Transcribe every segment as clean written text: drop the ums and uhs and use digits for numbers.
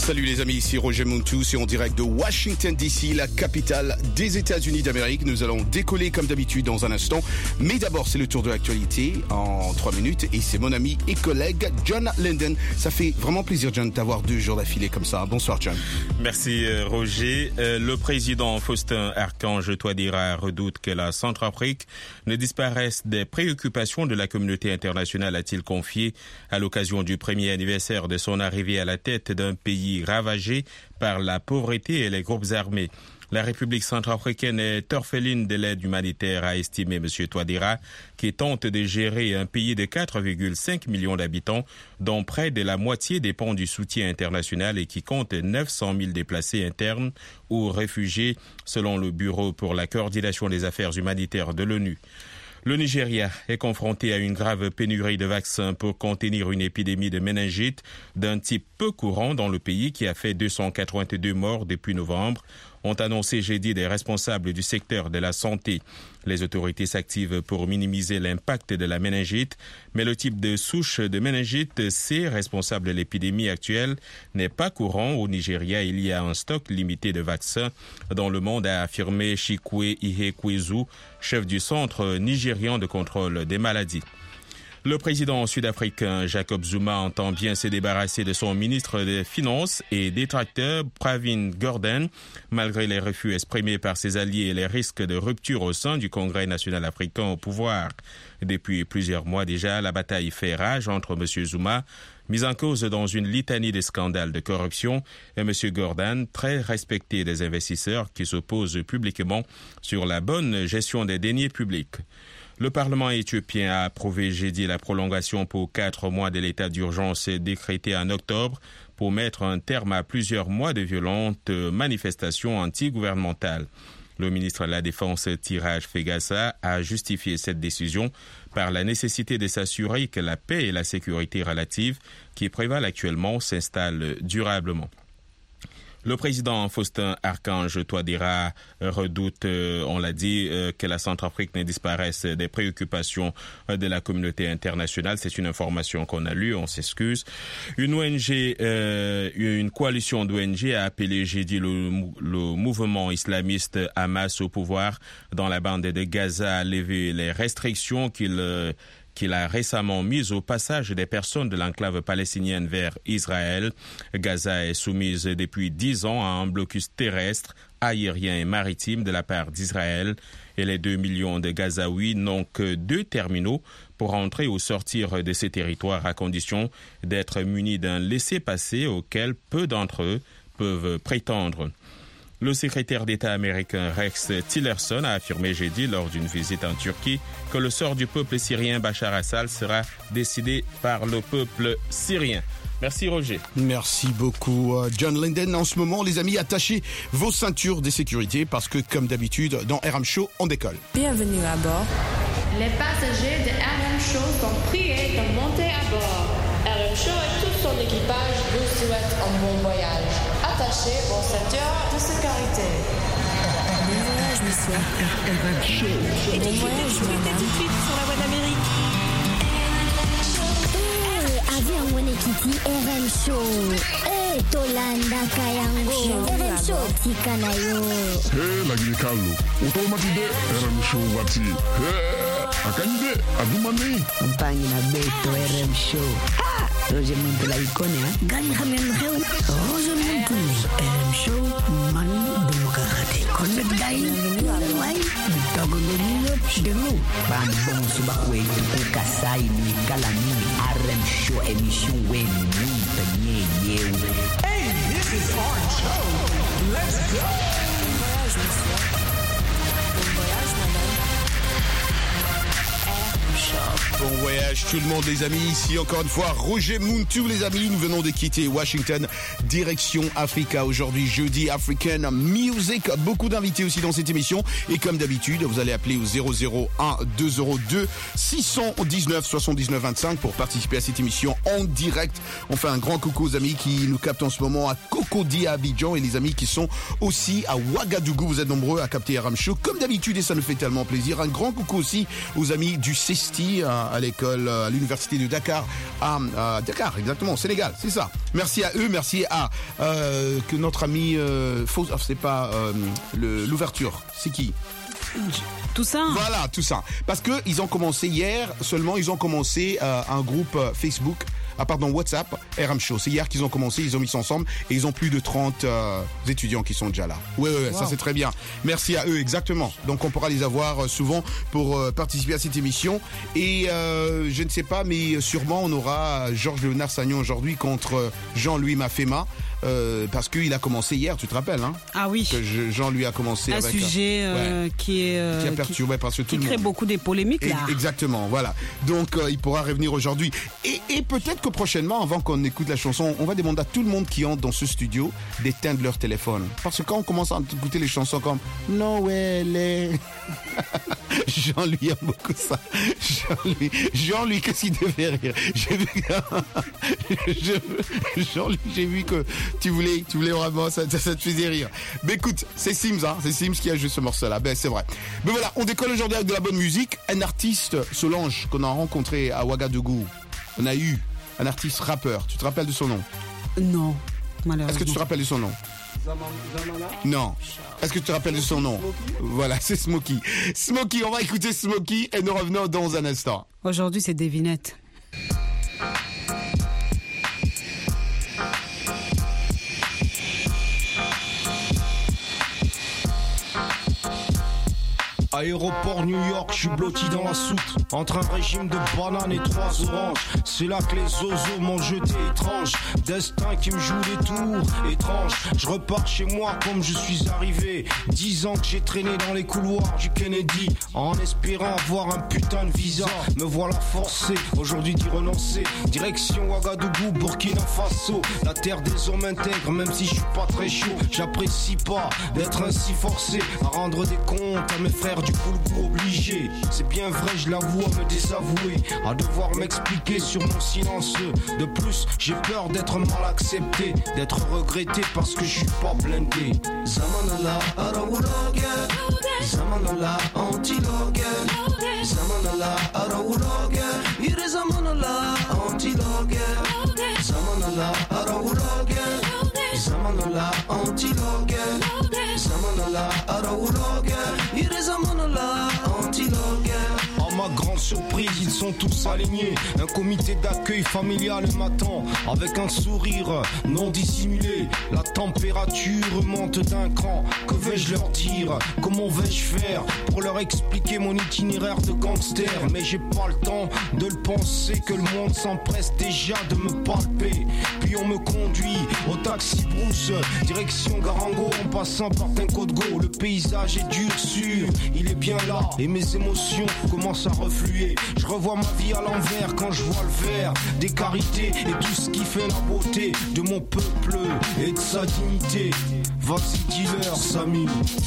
Salut les amis, ici Roger Muntou, c'est en direct de Washington DC, la capitale des États-Unis d'Amérique. Nous allons décoller comme d'habitude dans un instant, mais d'abord c'est le tour de l'actualité en 3 minutes et c'est mon ami et collègue John Linden. Ça fait vraiment plaisir John d'avoir 2 jours d'affilée comme ça. Bonsoir John. Merci Roger. Le président Faustin Archange Touadéra redoute que la Centrafrique ne disparaisse des préoccupations de la communauté internationale, a-t-il confié à l'occasion du premier anniversaire de son arrivée à la tête d'un pays ravagé par la pauvreté et les groupes armés. La République centrafricaine est orpheline de l'aide humanitaire, a estimé M. Touadéra, qui tente de gérer un pays de 4,5 millions d'habitants, dont près de la moitié dépend du soutien international et qui compte 900 000 déplacés internes ou réfugiés, selon le Bureau pour la coordination des affaires humanitaires de l'ONU. Le Nigeria est confronté à une grave pénurie de vaccins pour contenir une épidémie de méningite d'un type peu courant dans le pays qui a fait 282 morts depuis novembre, ont annoncé jeudi des responsables du secteur de la santé. Les autorités s'activent pour minimiser l'impact de la méningite, mais le type de souche de méningite C, responsable de l'épidémie actuelle, n'est pas courant au Nigeria. Il y a un stock limité de vaccins dans le monde, a affirmé Chikwe Ihekwezu, chef du Centre nigérian de contrôle des maladies. Le président sud-africain Jacob Zuma entend bien se débarrasser de son ministre des Finances et détracteur Pravin Gordhan, malgré les refus exprimés par ses alliés et les risques de rupture au sein du Congrès national africain au pouvoir. Depuis plusieurs mois déjà, la bataille fait rage entre M. Zuma, mis en cause dans une litanie de scandales de corruption, et M. Gordhan, très respecté des investisseurs qui s'opposent publiquement sur la bonne gestion des deniers publics. Le Parlement éthiopien a approuvé jeudi la prolongation pour 4 mois de l'état d'urgence décrété en octobre pour mettre un terme à plusieurs mois de violentes manifestations anti-gouvernementales. Le ministre de la Défense, Tiraj Fegasa, a justifié cette décision par la nécessité de s'assurer que la paix et la sécurité relative qui prévalent actuellement s'installent durablement. Le président Faustin Archange Touadéra redoute, on l'a dit, que la Centrafrique ne disparaisse des préoccupations de la communauté internationale. C'est une information qu'on a lue, on s'excuse. Une coalition d'ONG a appelé jeudi le mouvement islamiste Hamas au pouvoir dans la bande de Gaza à lever les restrictions qu'il a récemment mise au passage des personnes de l'enclave palestinienne vers Israël. Gaza est soumise depuis 10 ans à un blocus terrestre, aérien et maritime de la part d'Israël. Et les 2 millions de Gazaouis n'ont que 2 terminaux pour entrer ou sortir de ces territoires à condition d'être munis d'un laissez-passer auquel peu d'entre eux peuvent prétendre. Le secrétaire d'État américain Rex Tillerson a affirmé jeudi lors d'une visite en Turquie que le sort du peuple syrien Bachar Assad sera décidé par le peuple syrien. Merci Roger. Merci beaucoup John Linden. En ce moment, les amis, attachez vos ceintures de sécurité parce que, comme d'habitude, dans RM Show, on décolle. Bienvenue à bord. Les passagers de RM Show sont priés de monter à bord. RM Show et tout son équipage vous souhaitent un bon voyage. Attachez vos ceintures de sécurité. Bon voyage, monsieur. RM Show. Bon voyage, madame. Tout de suite sur la voie d'Amérique. Avion Wenekiti RM Show. Tolanda Kayango. RM Show Tikanayo. Lagi Carlo. Automatique RM Show Wati. Akande Adumani. Mpangi na Beto RM Show. Roger Muntou la icône, hein? Gani Hamem Reu. Roger Muntou. RM Show Mani Demokrate. Connect Dai. Wai. Bitagolonio. Denu. Bambon Subakwe. Kasai ni Kalani. RM Show émission Wen Muntou Nye. Hey, this is our show. Let's go. Bon voyage, monsieur. Bon voyage, madame. Bon voyage tout le monde les amis, ici encore une fois Roger Muntou les amis, nous venons de quitter Washington, direction Africa aujourd'hui, jeudi African Music, beaucoup d'invités aussi dans cette émission et comme d'habitude vous allez appeler au 001 202 619 79 25 pour participer à cette émission en direct. On fait un grand coucou aux amis qui nous captent en ce moment à Cocody à Abidjan et les amis qui sont aussi à Ouagadougou, vous êtes nombreux à capter RM Show comme d'habitude et ça nous fait tellement plaisir. Un grand coucou aussi aux amis du Cesti à l'école, à l'université de Dakar, à Dakar, exactement, au Sénégal, c'est ça. Merci à eux, merci à que notre ami, c'est pas l'ouverture, c'est qui? Toussaint. Voilà, Toussaint. Parce que ils ont commencé hier seulement, ils ont commencé un groupe Facebook. WhatsApp, RM Show. C'est hier qu'ils ont commencé, ils ont mis ça ensemble et ils ont plus de 30 étudiants qui sont déjà là. Ouais, wow. Ça c'est très bien. Merci à eux, exactement. Donc on pourra les avoir souvent pour participer à cette émission. Et je ne sais pas, mais sûrement on aura Georges Léonard Sagnon aujourd'hui contre Jean-Louis Mafema. Parce qu'il a commencé hier, tu te rappelles, hein? Ah oui. Que Jean lui a commencé avec un sujet qui a perturbé parce que tout le monde. Qui crée beaucoup des polémiques là. Exactement, voilà. Donc il pourra revenir aujourd'hui. Et peut-être que prochainement, avant qu'on écoute la chanson, on va demander à tout le monde qui entre dans ce studio d'éteindre leur téléphone. Parce que quand on commence à écouter les chansons comme Noël, Jean-Louis aime beaucoup ça. Jean-Louis, qu'est-ce qu'il devait rire? Jean-Louis, j'ai vu que tu voulais vraiment, ça te faisait rire. Mais écoute, c'est Sims, hein, c'est Sims qui a joué ce morceau-là. Ben, c'est vrai. Mais voilà, on décolle aujourd'hui avec de la bonne musique. Un artiste, Solange, qu'on a rencontré à Ouagadougou. On a eu un artiste rappeur. Tu te rappelles de son nom? Non, malheureusement. Est-ce que tu te rappelles de son nom? Non. Est-ce que tu te rappelles de son nom? Voilà, c'est Smokey. Smokey, on va écouter Smokey et nous revenons dans un instant. Aujourd'hui, c'est Devinette. Aéroport New York, je suis blotti dans la soute. Entre un régime de bananes et 3 oranges. C'est là que les oiseaux m'ont jeté étrange. Destin qui me joue des tours étranges. Je repars chez moi comme je suis arrivé. 10 ans que j'ai traîné dans les couloirs du Kennedy, en espérant avoir un putain de visa. Me voilà forcé aujourd'hui d'y renoncer. Direction Ouagadougou, Burkina Faso. La terre des hommes intègres, même si je suis pas très chaud. J'apprécie pas d'être ainsi forcé à rendre des comptes à mes frères du Poulgou obligé. C'est bien vrai, je l'avoue, à me désavouer, à devoir m'expliquer sur mon silence. De plus, j'ai peur d'être mal accepté, d'être regretté parce que je suis pas blindé. Zamanala arawuloge, zamanala antiloge, zamanala arawuloge, ire zamanala antiloge, zamanala arawuloge, zamanala antiloge, zamanala arawuloge, ire zamanala antiloge. À ma grande surprise, ils sont tous alignés. Un comité d'accueil familial m'attend avec un sourire non dissimulé. La température monte d'un cran. Que vais-je leur dire? Comment vais-je faire pour leur expliquer mon itinéraire de gangster? Mais j'ai pas le temps de le penser, que le monde s'empresse déjà de me palper. Puis on me conduit au taxi brousse, direction Garango, en passant par Tinkodgo. Le paysage est dur, sûr, il est bien là, et mes émotions commencent à refluer. Je revois ma vie à l'envers quand je vois le vert des carités et tout ce qui fait la beauté de mon peuple et de sa dignité. Vas-y dis-leur, Samy.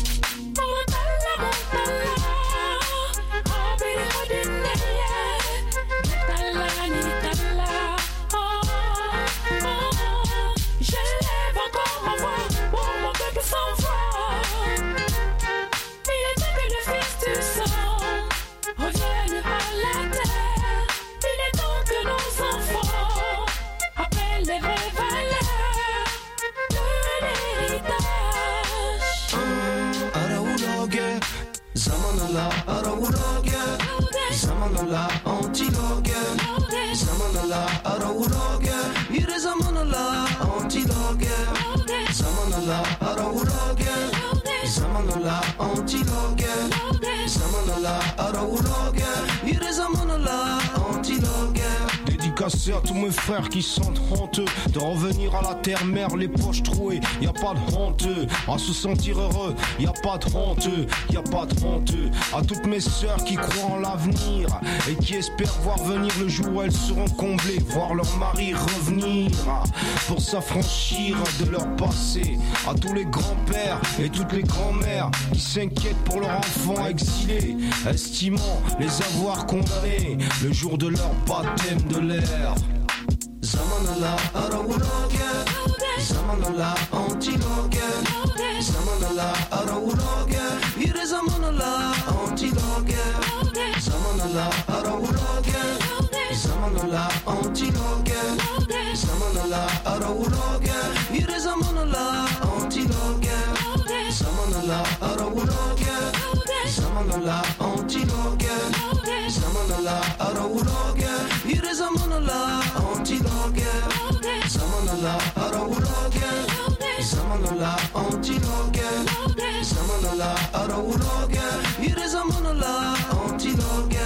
Zamanala arawuloge, zamanala antiloge, zamanala arawuloge, ire zamanala antiloge, zamanala arawuloge, zamanala antiloge, zamanala arawuloge, ire zamanala antiloge. Dédicacé à tous mes frères qui sentent honteux de revenir à la terre-mère les poches trouées. Y a pas de honte à se sentir heureux, y a pas de honte, y a pas de honte. À toutes mes sœurs qui croient en l'avenir et qui espèrent voir venir le jour où elles seront comblées, voir leur mari revenir pour s'affranchir de leur passé. À tous les grands-pères et toutes les grands-mères qui s'inquiètent pour leurs enfants exilés, estimant les avoir condamnés le jour de leur baptême de l'air. Zamanala arawuloge, zamanala antiloge, zamanala arawuloge, ire zamanala antiloge, zamanala arawuloge, Zamanala, antiloge. Zamanala, arawuloge. Ire zamanala, antiloge. Zamanala, arawuloge. Zamanala, antiloge. Zamanala, arawuloge. Ire zamanala, antiloge. Zamanala, arawuloge. Zamanala, antiloge. Zamanala, arawuloge. Ire zamanala, antiloge.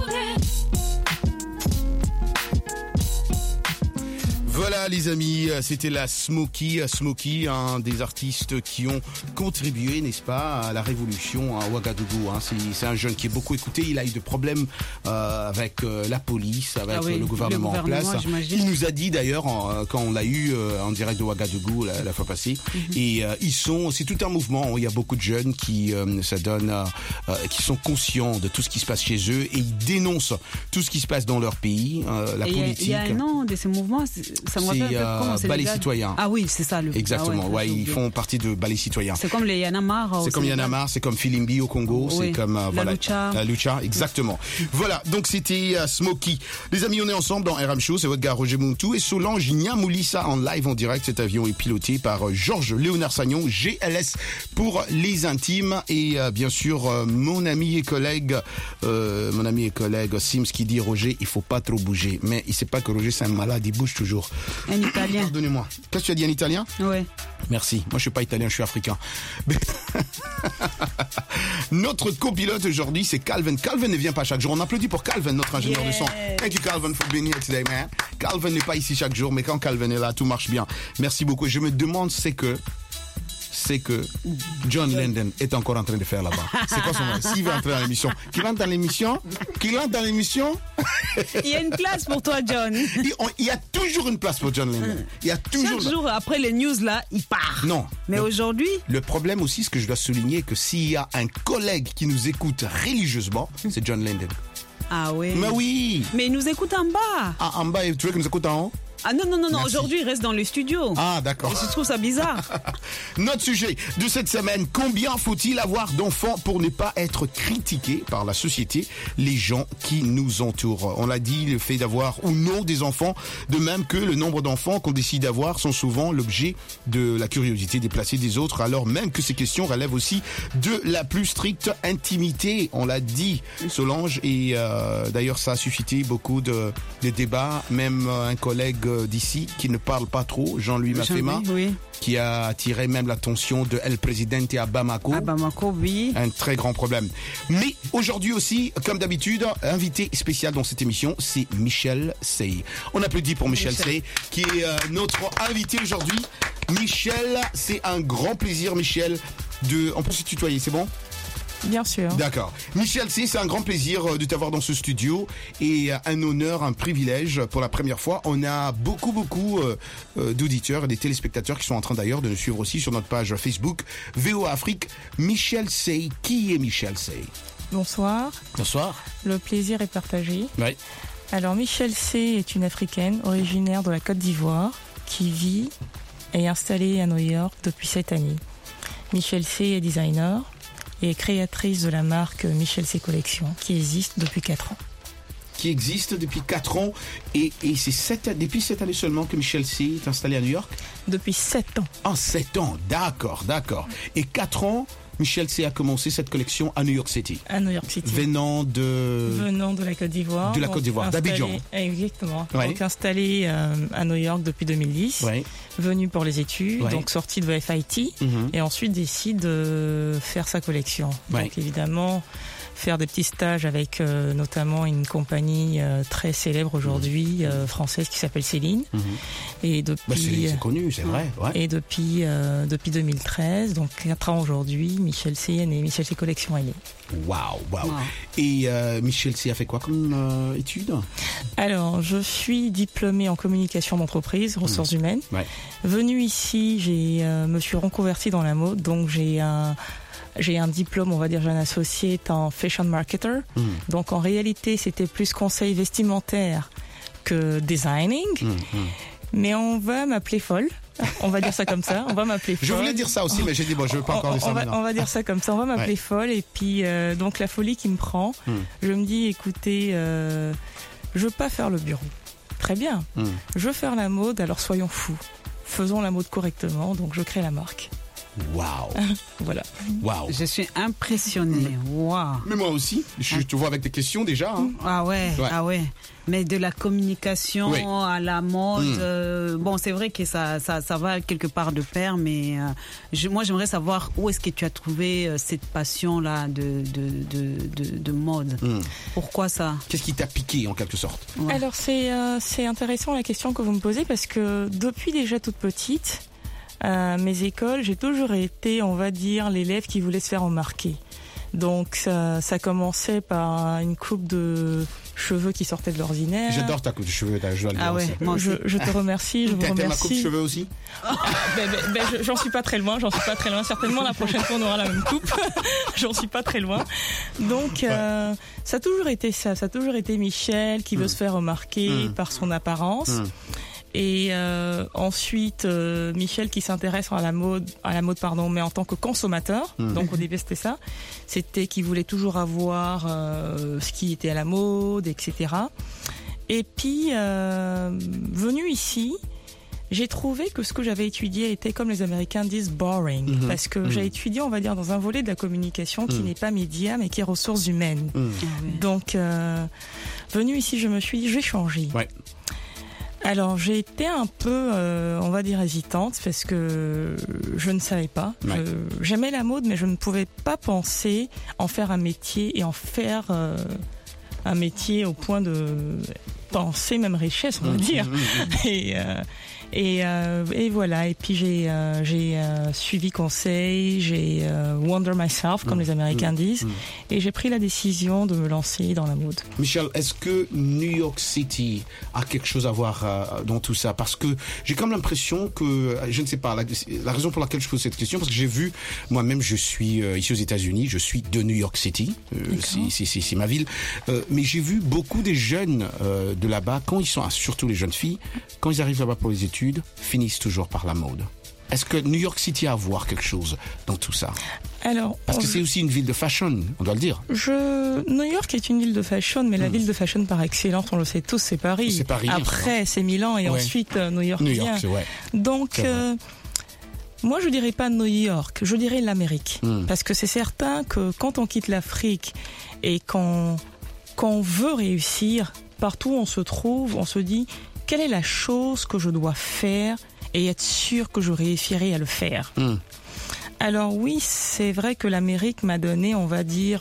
Voilà les amis, c'était la Smokey, un des artistes qui ont contribué, n'est-ce pas, à la révolution à Ouagadougou. C'est un jeune qui est beaucoup écouté, il a eu des problèmes avec la police, avec le gouvernement en place. Il nous a dit d'ailleurs, quand on l'a eu en direct de Ouagadougou la fois passée, et c'est tout un mouvement, il y a beaucoup de jeunes qui qui sont conscients de tout ce qui se passe chez eux et ils dénoncent tout ce qui se passe dans leur pays, la politique. Il y a un nom de ces mouvements. Ça me rappelle Ballet Citoyen. Ah oui, c'est ça. Exactement. Ils font partie de Ballet Citoyen. C'est comme les Yanamar. C'est comme Yanamar, c'est comme Filimbi au Congo, c'est comme la Lucha, exactement. Voilà, donc c'était Smokey. Les amis, on est ensemble dans RM Show, c'est votre gars Roger Muntu et Solange Niamoulissa en live en direct. Cet avion est piloté par Georges Léonard Sagnon, GLS pour les intimes et bien sûr mon ami et collègue Sims qui dit Roger, il faut pas trop bouger, mais il sait pas que Roger c'est un malade, il bouge toujours. Un italien. Pardonnez-moi. Qu'est-ce que tu as dit, un italien? Oui. Merci. Moi, je suis pas italien, je suis africain. Notre copilote aujourd'hui, c'est Calvin. Calvin ne vient pas chaque jour. On applaudit pour Calvin, notre ingénieur de son. Thank you, Calvin, for being here today, man. Calvin n'est pas ici chaque jour, mais quand Calvin est là, tout marche bien. Merci beaucoup. Et je me demande, c'est que John Lennon est encore en train de faire là-bas. C'est quoi son nom? S'il veut entrer dans l'émission. Qu'il entre dans l'émission? Il y a une place pour toi, John. Il y a toujours une place pour John Lennon. Il y a toujours. Chaque jour, après les news, là, il part. Non. Mais aujourd'hui. Le problème aussi, ce que je dois souligner, que s'il y a un collègue qui nous écoute religieusement, c'est John Lennon. Ah oui. Mais oui. Mais il nous écoute en bas. Ah, en bas, tu veux qu'il nous écoute en haut? Ah non, aujourd'hui il reste dans le studio. Ah d'accord. Je trouve ça bizarre. Notre sujet de cette semaine, combien faut-il avoir d'enfants pour ne pas être critiqué par la société, les gens qui nous entourent? On l'a dit, le fait d'avoir ou non des enfants, de même que le nombre d'enfants qu'on décide d'avoir sont souvent l'objet de la curiosité déplacée des autres, alors même que ces questions relèvent aussi de la plus stricte intimité. On l'a dit, Solange, et d'ailleurs ça a suscité beaucoup de débats, même un collègue d'ici qui ne parle pas trop, Jean-Louis Mafema, qui a attiré même l'attention de El Presidente à Bamako. À Bamako, oui. Un très grand problème. Mais aujourd'hui aussi, comme d'habitude, invité spécial dans cette émission, c'est Michel Sey. On applaudit pour Michel Sey, qui est notre invité aujourd'hui. Michel, c'est un grand plaisir, Michel, on peut se tutoyer, c'est bon? Bien sûr. D'accord. Michel C, c'est un grand plaisir de t'avoir dans ce studio et un honneur, un privilège pour la première fois. On a beaucoup d'auditeurs et des téléspectateurs qui sont en train d'ailleurs de nous suivre aussi sur notre page Facebook VOA Afrique. Michel C, qui est Michel C? Bonsoir. Bonsoir. Le plaisir est partagé. Oui. Alors Michel C est une Africaine originaire de la Côte d'Ivoire qui vit et est installée à New York depuis 7 années. Michel C est designer et créatrice de la marque Michel C Collection, qui existe depuis 4 ans. Qui existe depuis 4 ans, et c'est depuis 7 années seulement que Michel C est installé à New York? Depuis 7 ans. Ah, 7 ans, d'accord. Et 4 ans, Michel C a commencé cette collection à New York City. À New York City. Venant de la Côte d'Ivoire. De la Côte d'Ivoire, d'Abidjan. Exactement. Ouais. Donc installé à New York depuis 2010. Ouais. Venu pour les études, donc sorti de FIT, et ensuite décide de faire sa collection. Ouais. Donc évidemment, faire des petits stages avec notamment une compagnie très célèbre aujourd'hui, française, qui s'appelle Céline. Et depuis, c'est connu, c'est vrai. Ouais. Et depuis 2013, donc 4 ans aujourd'hui, Michel C et Michel C Collection est née. Waouh. Et Michel C a fait quoi comme études? Alors, je suis diplômée en communication d'entreprise, ressources humaines. Ouais. Venue ici, me suis reconvertie dans la mode, donc j'ai un diplôme, on va dire, j'ai un associé en fashion marketer. Donc en réalité, c'était plus conseil vestimentaire que designing. Mais on va m'appeler folle. On va dire ça comme ça. On va m'appeler folle. Je voulais dire ça aussi, mais j'ai dit, je veux pas encore dire ça maintenant. On va dire ça comme ça. On va m'appeler folle. Et puis, donc la folie qui me prend, je me dis, écoutez, Je veux pas faire le bureau. Très bien. Je veux faire la mode, alors soyons fous. Faisons la mode correctement, donc je crée la marque. Waouh. Voilà. Waouh. Je suis impressionnée. Waouh. Mais moi aussi, je te vois avec des questions déjà. Hein. Ah ouais. Mais de la communication à la mode, bon, c'est vrai que ça va quelque part de pair, mais moi j'aimerais savoir où est-ce que tu as trouvé cette passion-là de mode. Pourquoi ça? Qu'est-ce qui t'a piqué en quelque sorte? Alors c'est intéressant la question que vous me posez parce que depuis déjà toute petite, à mes écoles, j'ai toujours été, on va dire, l'élève qui voulait se faire remarquer. Donc ça commençait par une coupe de cheveux qui sortait de l'ordinaire. J'adore ta coupe de cheveux, je dois le dire. Ah ouais, je te remercie, je vous remercie. T'as ma coupe de cheveux aussi? J'en suis pas très loin, Certainement la prochaine fois on aura la même coupe. J'en suis pas très loin. Donc ça a toujours été ça, ça a toujours été Michel qui veut se faire remarquer par son apparence. Et ensuite Michel qui s'intéresse à la mode mais en tant que consommateur. Donc au début c'était ça, c'était qu'il voulait toujours avoir ce qui était à la mode, etc. Et puis venu ici, j'ai trouvé que ce que j'avais étudié était, comme les Américains disent, boring, parce que j'ai étudié, on va dire, dans un volet de la communication qui n'est pas média mais qui est ressources humaines. Donc venu ici, je me suis dit je vais changer. Alors j'ai été un peu, on va dire, hésitante parce que je ne savais pas. J'aimais la mode, mais je ne pouvais pas penser en faire un métier et en faire un métier au point de penser même richesse, on va dire. Et voilà. Et puis j'ai suivi conseil, j'ai wonder myself, comme les Américains disent, et j'ai pris la décision de me lancer dans la mode. Michel, est-ce que New York City a quelque chose à voir dans tout ça? Parce que j'ai comme l'impression que, je ne sais pas, la raison pour laquelle je pose cette question, parce que j'ai vu, moi-même, je suis ici aux États-Unis, je suis de New York City, c'est ma ville, mais j'ai vu beaucoup des jeunes de là-bas, quand ils sont, surtout les jeunes filles, quand ils arrivent là-bas pour les études, finissent toujours par la mode. Est-ce que New York City a à voir quelque chose dans tout ça? Alors, parce que c'est aussi une ville de fashion, on doit le dire. New York est une ville de fashion, mais la ville de fashion par excellence, on le sait tous, c'est Paris. C'est Paris. Après, c'est Milan et ensuite New York vient. Donc, moi, je dirais pas New York, je dirais l'Amérique. Parce que c'est certain que quand on quitte l'Afrique et qu'on veut réussir, partout où on se trouve, on se dit quelle est la chose que je dois faire et être sûr que je réussirai à le faire. Alors oui, c'est vrai que l'Amérique m'a donné, on va dire,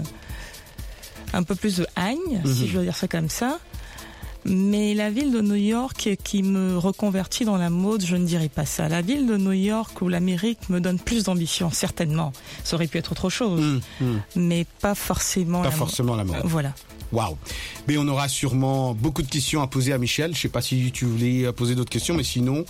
un peu plus de haine, si je veux dire ça comme ça. Mais la ville de New York qui me reconvertit dans la mode, je ne dirais pas ça. La ville de New York ou l'Amérique me donne plus d'ambition, certainement. Ça aurait pu être autre chose, mais pas forcément la mode. Voilà. Waouh. Mais on aura sûrement beaucoup de questions à poser à Michel. Je sais pas si tu voulais poser d'autres questions, mais sinon,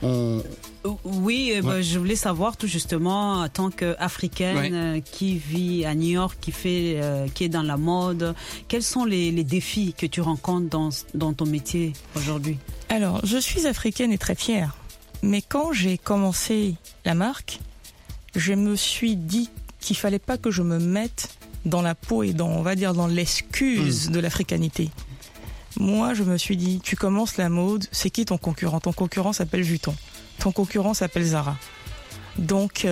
Oui, je voulais savoir tout justement, en tant qu'Africaine qui vit à New York, qui est dans la mode, quels sont les défis que tu rencontres dans ton métier aujourd'hui? Alors, je suis africaine et très fière. Mais quand j'ai commencé la marque, je me suis dit qu'il fallait pas que je me mette dans la peau et on va dire dans l'excuse de l'africanité. Moi, je me suis dit, tu commences la mode, c'est qui ton concurrent? Ton concurrent s'appelle Vuitton. Ton concurrent s'appelle Zara. Donc,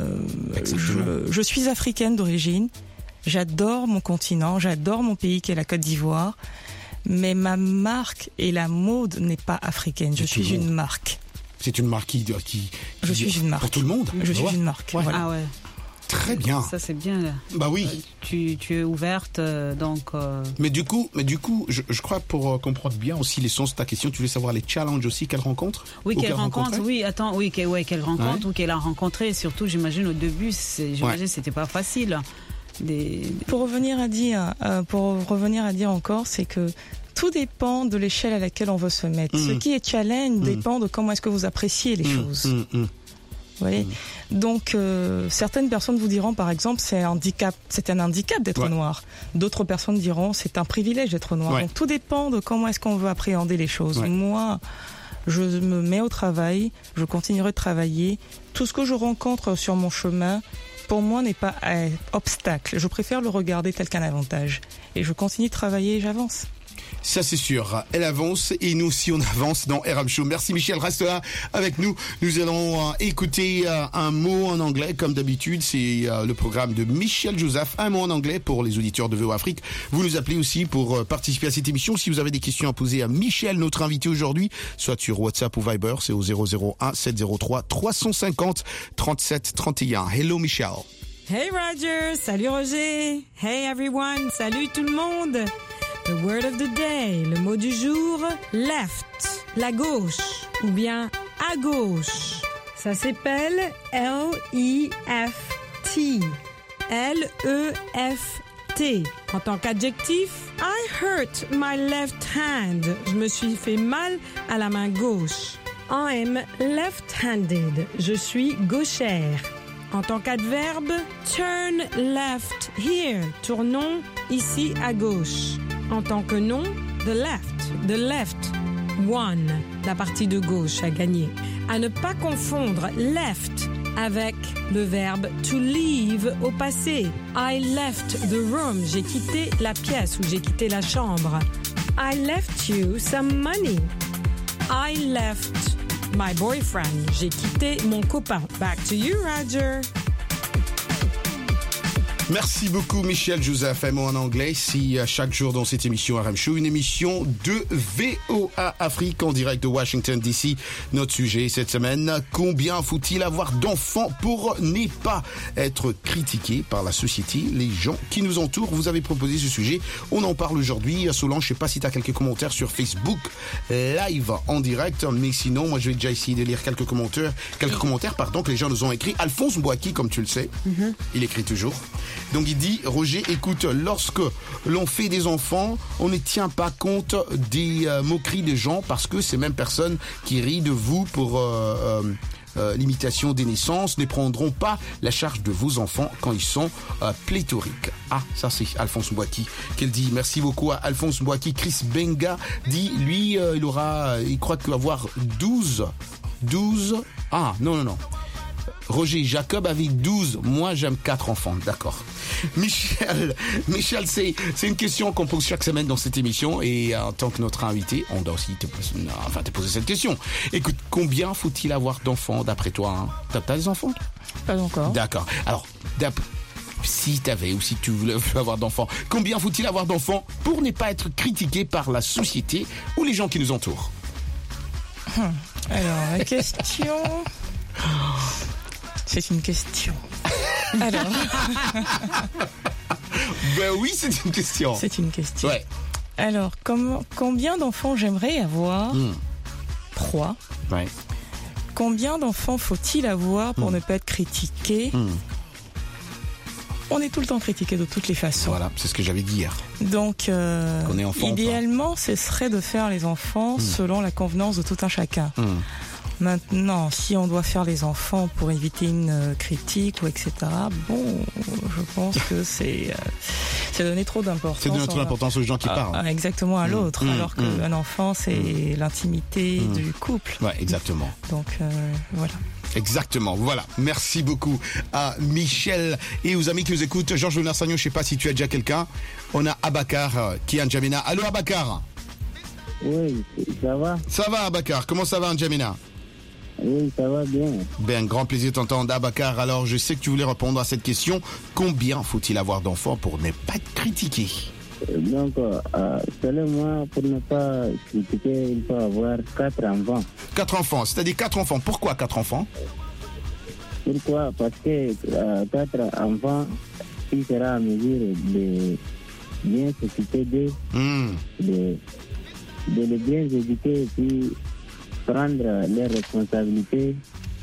je suis africaine d'origine. J'adore mon continent, j'adore mon pays qui est la Côte d'Ivoire. Mais ma marque et la mode n'est pas africaine. Je suis une marque. C'est une marque je suis une marque. Pour tout le monde? Je suis une marque. Ouais. Voilà. Ah ouais. Très bien. Ça c'est bien. Bah oui. Tu es ouverte donc. Mais du coup, je crois pour comprendre bien aussi les sens de ta question, tu voulais savoir les challenges aussi qu'elle rencontre. Oui, quelle rencontre. Oui, attends, oui, quelle rencontre ou qu'elle a rencontré. Surtout, j'imagine au début, c'était pas facile. Pour revenir à dire encore, c'est que tout dépend de l'échelle à laquelle on veut se mettre. Ce qui est challenge dépend de comment est-ce que vous appréciez les choses. Vous voyez. Donc certaines personnes vous diront par exemple c'est un handicap d'être noir. D'autres personnes diront c'est un privilège d'être noir. Donc tout dépend de comment est-ce qu'on veut appréhender les choses. Moi, je me mets au travail, je continuerai de travailler. Tout ce que je rencontre sur mon chemin, pour moi, n'est pas un obstacle. Je préfère le regarder tel qu'un avantage. Et je continue de travailler et j'avance. Ça c'est sûr, elle avance et nous aussi on avance dans RM Show. Merci Michel, reste là avec nous. Nous allons écouter un mot en anglais comme d'habitude. C'est le programme de Michel Joseph. Un mot en anglais pour les auditeurs de VO Afrique. Vous nous appelez aussi pour participer à cette émission. Si vous avez des questions à poser à Michel, notre invité aujourd'hui, soit sur WhatsApp ou Viber, c'est au 001 703 350 37 31. Hello Michel. Hey Roger, salut Roger. Hey everyone, salut tout le monde. The word of the day, le mot du jour, left, la gauche, ou bien à gauche. Ça s'appelle L-E-F-T. L-E-F-T. En tant qu'adjectif, I hurt my left hand. Je me suis fait mal à la main gauche. I'm left-handed. Je suis gauchère. En tant qu'adverbe, turn left here. Tournons ici à gauche. En tant que nom, the left, one, la partie de gauche à gagner. À ne pas confondre left avec le verbe to leave au passé. I left the room, j'ai quitté la pièce ou j'ai quitté la chambre. I left you some money. I left my boyfriend, j'ai quitté mon copain. Back to you, Roger. Merci beaucoup Michel Joseph, un mot en anglais, si chaque jour dans cette émission RM Show, une émission de VOA Afrique en direct de Washington DC. Notre sujet cette semaine, combien faut-il avoir d'enfants pour ne pas être critiqué par la société, les gens qui nous entourent. Vous avez proposé ce sujet, on en parle aujourd'hui. Solange, je sais pas si tu as quelques commentaires sur Facebook live en direct, mais sinon moi je vais déjà essayer de lire quelques commentaires que les gens nous ont écrits. Alphonse Mbouaki, comme tu le sais, il écrit toujours. Donc il dit, Roger, écoute, lorsque l'on fait des enfants, on ne tient pas compte des moqueries des gens parce que ces mêmes personnes qui rient de vous pour l'imitation des naissances ne prendront pas la charge de vos enfants quand ils sont pléthoriques. Ah, ça c'est Alphonse Mbouaki qu'elle dit. Merci beaucoup à Alphonse Mbouaki. Chris Benga dit, lui, il croit qu'avoir 12. Ah, non. Roger, Jacob avait 12, moi j'aime 4 enfants, d'accord. Michel, c'est une question qu'on pose chaque semaine dans cette émission et en tant que notre invité, on doit aussi te poser cette question. Écoute, combien faut-il avoir d'enfants d'après toi, hein? T'as des enfants? Pas encore. D'accord. Alors, si t'avais ou si tu voulais avoir d'enfants, combien faut-il avoir d'enfants pour ne pas être critiqué par la société ou les gens qui nous entourent? Alors, la question... C'est une question. Alors. Ben oui, c'est une question. C'est une question. Ouais. Alors, combien d'enfants j'aimerais avoir? 3. Ouais. Combien d'enfants faut-il avoir pour ne pas être critiqué? On est tout le temps critiqué de toutes les façons. Voilà, c'est ce que j'avais dit hier. Donc, on est enfant, idéalement, ce serait de faire les enfants selon la convenance de tout un chacun. Maintenant, si on doit faire les enfants pour éviter une critique ou etc., bon, je pense que c'est donner trop d'importance. C'est donner trop d'importance aux gens qui parlent. Exactement, à l'autre, alors qu'un enfant, c'est l'intimité du couple. Ouais, exactement. Donc, voilà. Exactement, voilà. Merci beaucoup à Michel et aux amis qui nous écoutent. Georges Lenarsagnon, je ne sais pas si tu as déjà quelqu'un. On a Abakar qui est en N'Djamena. Allô Abakar? Oui, ça va? Ça va Abakar, comment ça va en N'Djamena? Oui, ça va bien. Ben, grand plaisir de t'entendre, Abakar. Alors, je sais que tu voulais répondre à cette question. Combien faut-il avoir d'enfants pour ne pas être critiqué? Donc, selon moi, pour ne pas critiquer, il faut avoir 4 enfants. 4 enfants, c'est-à-dire 4 enfants. Pourquoi 4 enfants? Pourquoi? Parce que 4 enfants, il sera à mesure de bien s'occuper d'eux, de les bien éduquer et puis prendre leurs responsabilités,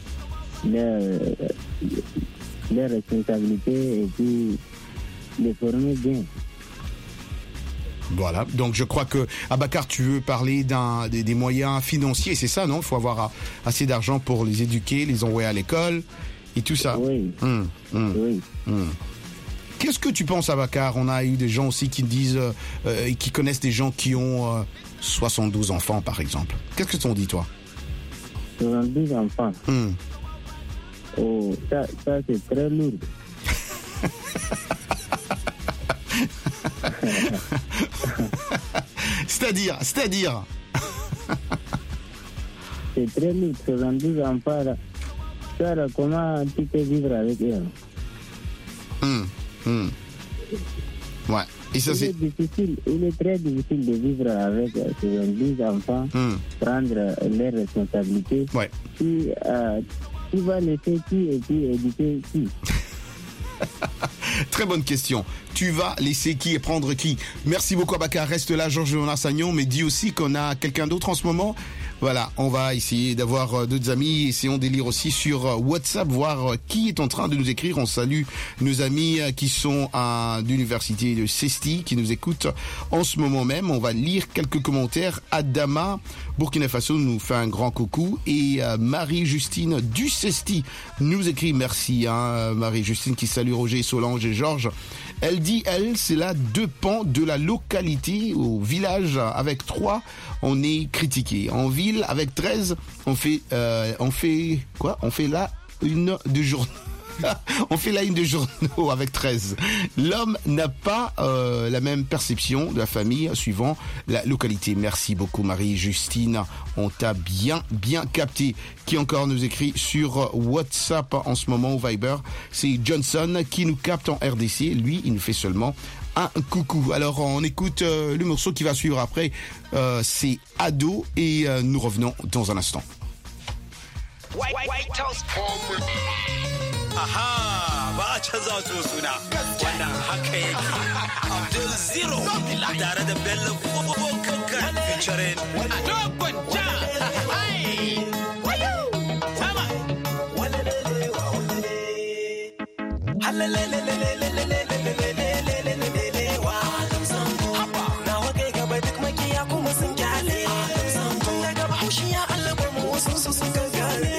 et puis les former bien. Voilà, donc je crois que Abakar, tu veux parler des moyens financiers, c'est ça, non? Il faut avoir assez d'argent pour les éduquer, les envoyer à l'école et tout ça. Oui. Oui. Qu'est-ce que tu penses, Abakar? On a eu des gens aussi qui disent, qui connaissent des gens qui ont 72 enfants, par exemple. Qu'est-ce que t'en dis, toi? 72 enfants. Oh, ça c'est très lourd. C'est-à-dire C'est très lourd, 72 enfants. Là. Ça, là, comment tu peux vivre avec eux? Ouais. Et ça, il est très difficile de vivre avec 72 enfants, prendre leurs responsabilités. Ouais. Tu vas laisser qui et puis éduquer qui? Très bonne question. Tu vas laisser qui et prendre qui? Merci beaucoup, Abakar. Reste là, Georges-Léonard Sagnon, mais dis aussi qu'on a quelqu'un d'autre en ce moment. Voilà, on va essayer d'avoir d'autres amis. Essayons de lire aussi sur WhatsApp, voir qui est en train de nous écrire. On salue nos amis qui sont à l'université de Cesti, qui nous écoutent en ce moment même. On va lire quelques commentaires. Adama, Burkina Faso, nous fait un grand coucou. Et Marie-Justine du Cesti nous écrit merci. Marie-Justine qui salue Roger, Solange et Georges. Elle dit, c'est là 2 pans de la localité. Au village, avec 3, on est critiqué. En ville, avec 13, on fait quoi? On fait là une de journaux. On fait la une de journaux avec 13. L'homme n'a pas la même perception de la famille suivant la localité. Merci beaucoup Marie-Justine. On t'a bien capté. Qui encore nous écrit sur WhatsApp en ce moment au Viber? C'est Johnson qui nous capte en RDC. Lui, il nous fait seulement un coucou. Alors on écoute le morceau qui va suivre après. C'est Ado et nous revenons dans un instant. White House. Aha, ba a canza wato suna wannan haka yake. Abdul Zero tare da Bello Kankan featuring Dogon Ja. Sama. Na wakai gaba duk makiya kuma sun kyale. Na gaba haushi ya Allah ba mu wasu su sun gagare.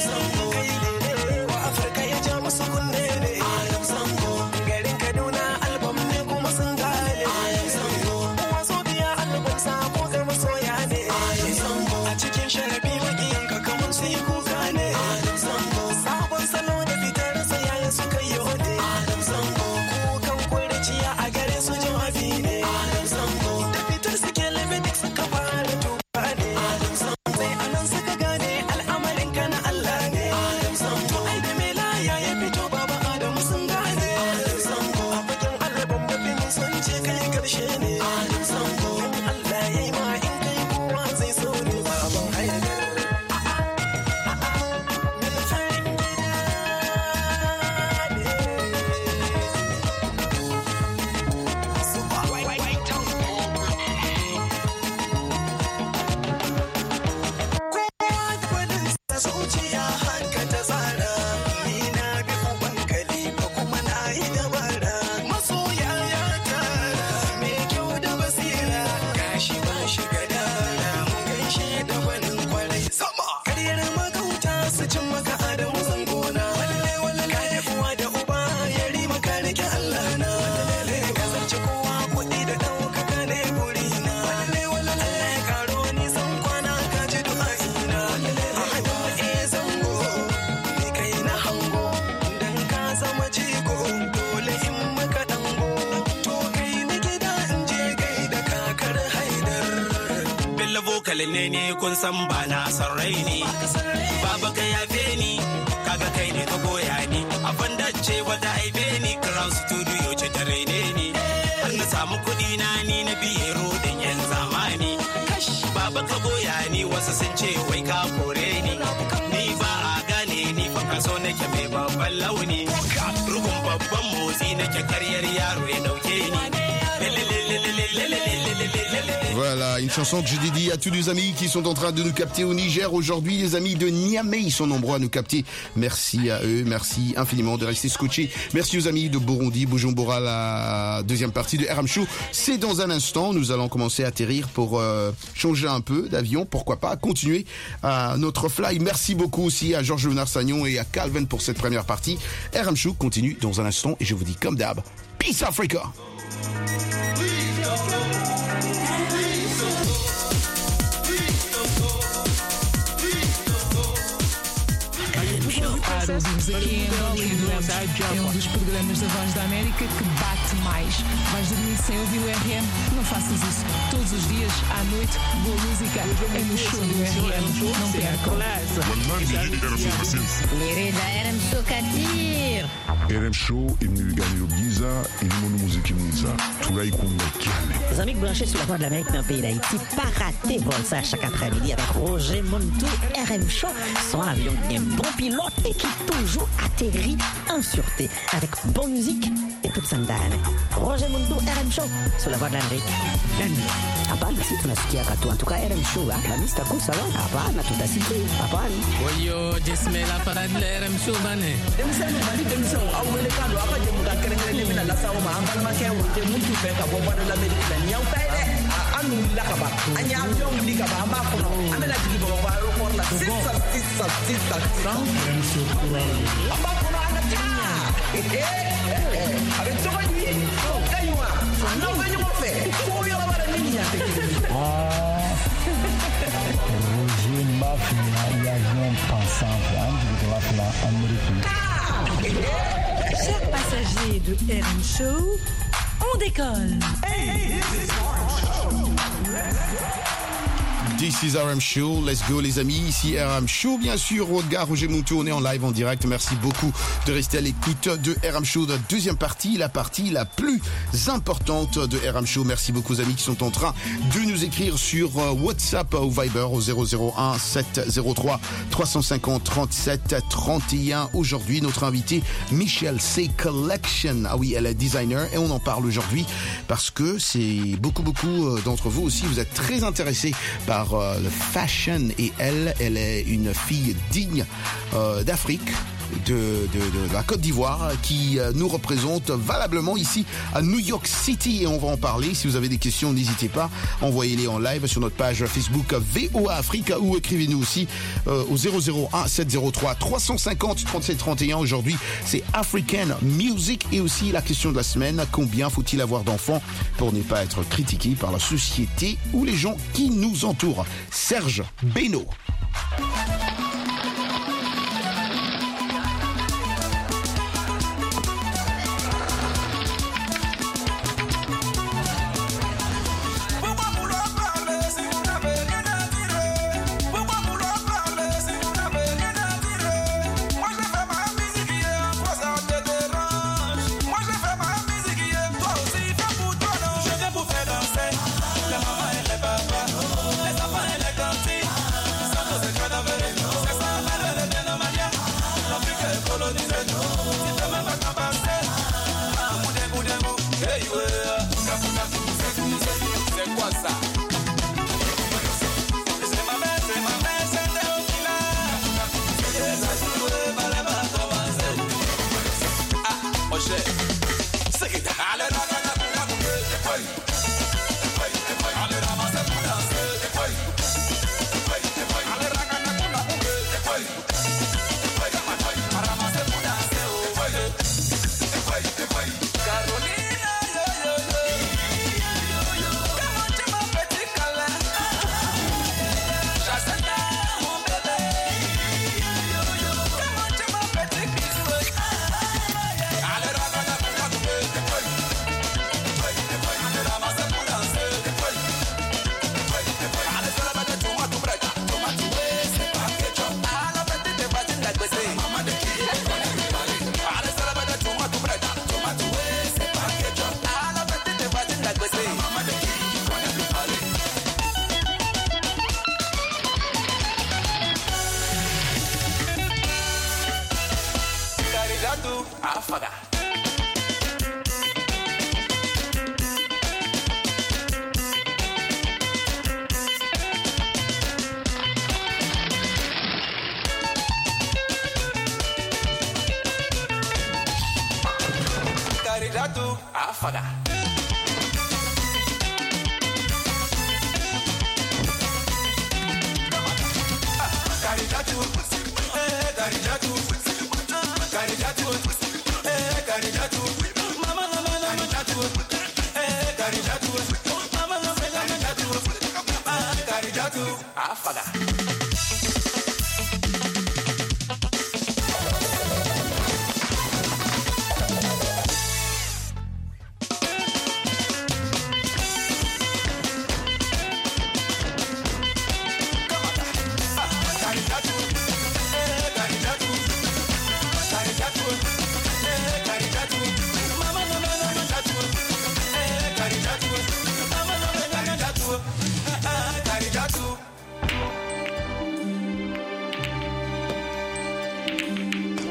ne kun san ba na san rai ne baba ka yafe ni kaga kai ne ka goya ni abin da ce wata aibe ni crown studio ce ta raine ni har na samu kudi na ni na biye rodin yan zamani baba ka goya ni wasu sun ce wai ka kore ni ba a gane ni fa kaso nake mai babban launi rugun babban motsi nake karyar yaro ya dauke ni. Voilà, une chanson que je dédie à tous les amis qui sont en train de nous capter au Niger aujourd'hui. Les amis de Niamey, ils sont nombreux à nous capter. Merci à eux, merci infiniment de rester scotchés. Merci aux amis de Burundi, Bujumbura, la deuxième partie de RM Show. C'est dans un instant, nous allons commencer à atterrir pour changer un peu d'avion. Pourquoi pas continuer notre fly. Merci beaucoup aussi à Georges-Léonard Sagnon et à Calvin pour cette première partie. RM Show continue dans un instant et je vous dis comme d'hab, Peace Africa! Idols e Music é um dos programas da Voz da América que bate demais. Vais dormir sem ouvir o RM? Não faças isso. Todos os dias, à noite, boa música é no show do RM. Não percam. Querida RM Show Katir. RM Show imnigani Giza ilimono muziki mwiza tunaikunda kiane. Les amis branchés sur la voie de l'Amérique dans le pays d'Haïti, pas rater vol ça chaque après-midi avec Roger Montou, RM Show, son avion qui est un bon pilote et qui toujours atterrit en sûreté avec bonne musique et toute sandane. Roger Montou, RM Show sur la voie de l'Amérique. Hapana, si tunasikia katu. En tout cas, RM Show, la mista kusa wa. Hapana, tutasikia. Hapana. Oyo, jismela parade la RM Show bane. Demisano bali demisano awele kando apa je muda kerengere mina la sawo ma ambal ma kewo je muntu fe ka bo bado la medina nyaw tay de anu la ka ba anya avion li ka ba amba ko no amela digi bo ba ro ko la sisa RM Show amba ko no ana ta avec to ba ni kaywa no ba ni mo fe ko yo ba ni ya te Roger Mafia et avion pensant de la Amérique. Chers passagers de RM Show, on décolle. This is RM Show, let's go les amis, ici RM Show, bien sûr, Roger Montou, on est en live, en direct, merci beaucoup de rester à l'écoute de RM Show, de la deuxième partie, la partie la plus importante de RM Show, merci beaucoup aux amis qui sont en train de nous écrire sur WhatsApp ou Viber au 001 703 350 37 31, aujourd'hui notre invité Michelle C. Collection, ah oui, elle est designer et on en parle aujourd'hui parce que c'est beaucoup d'entre vous aussi, vous êtes très intéressés par le fashion et elle est une fille digne d'Afrique, de la Côte d'Ivoire qui nous représente valablement ici à New York City et on va en parler. Si vous avez des questions, n'hésitez pas, envoyez-les en live sur notre page Facebook VOA Africa ou écrivez-nous aussi au 001 703 350 37 31. Aujourd'hui, c'est African Music et aussi la question de la semaine, combien faut-il avoir d'enfants pour ne pas être critiqué par la société ou les gens qui nous entourent. Serge Beno.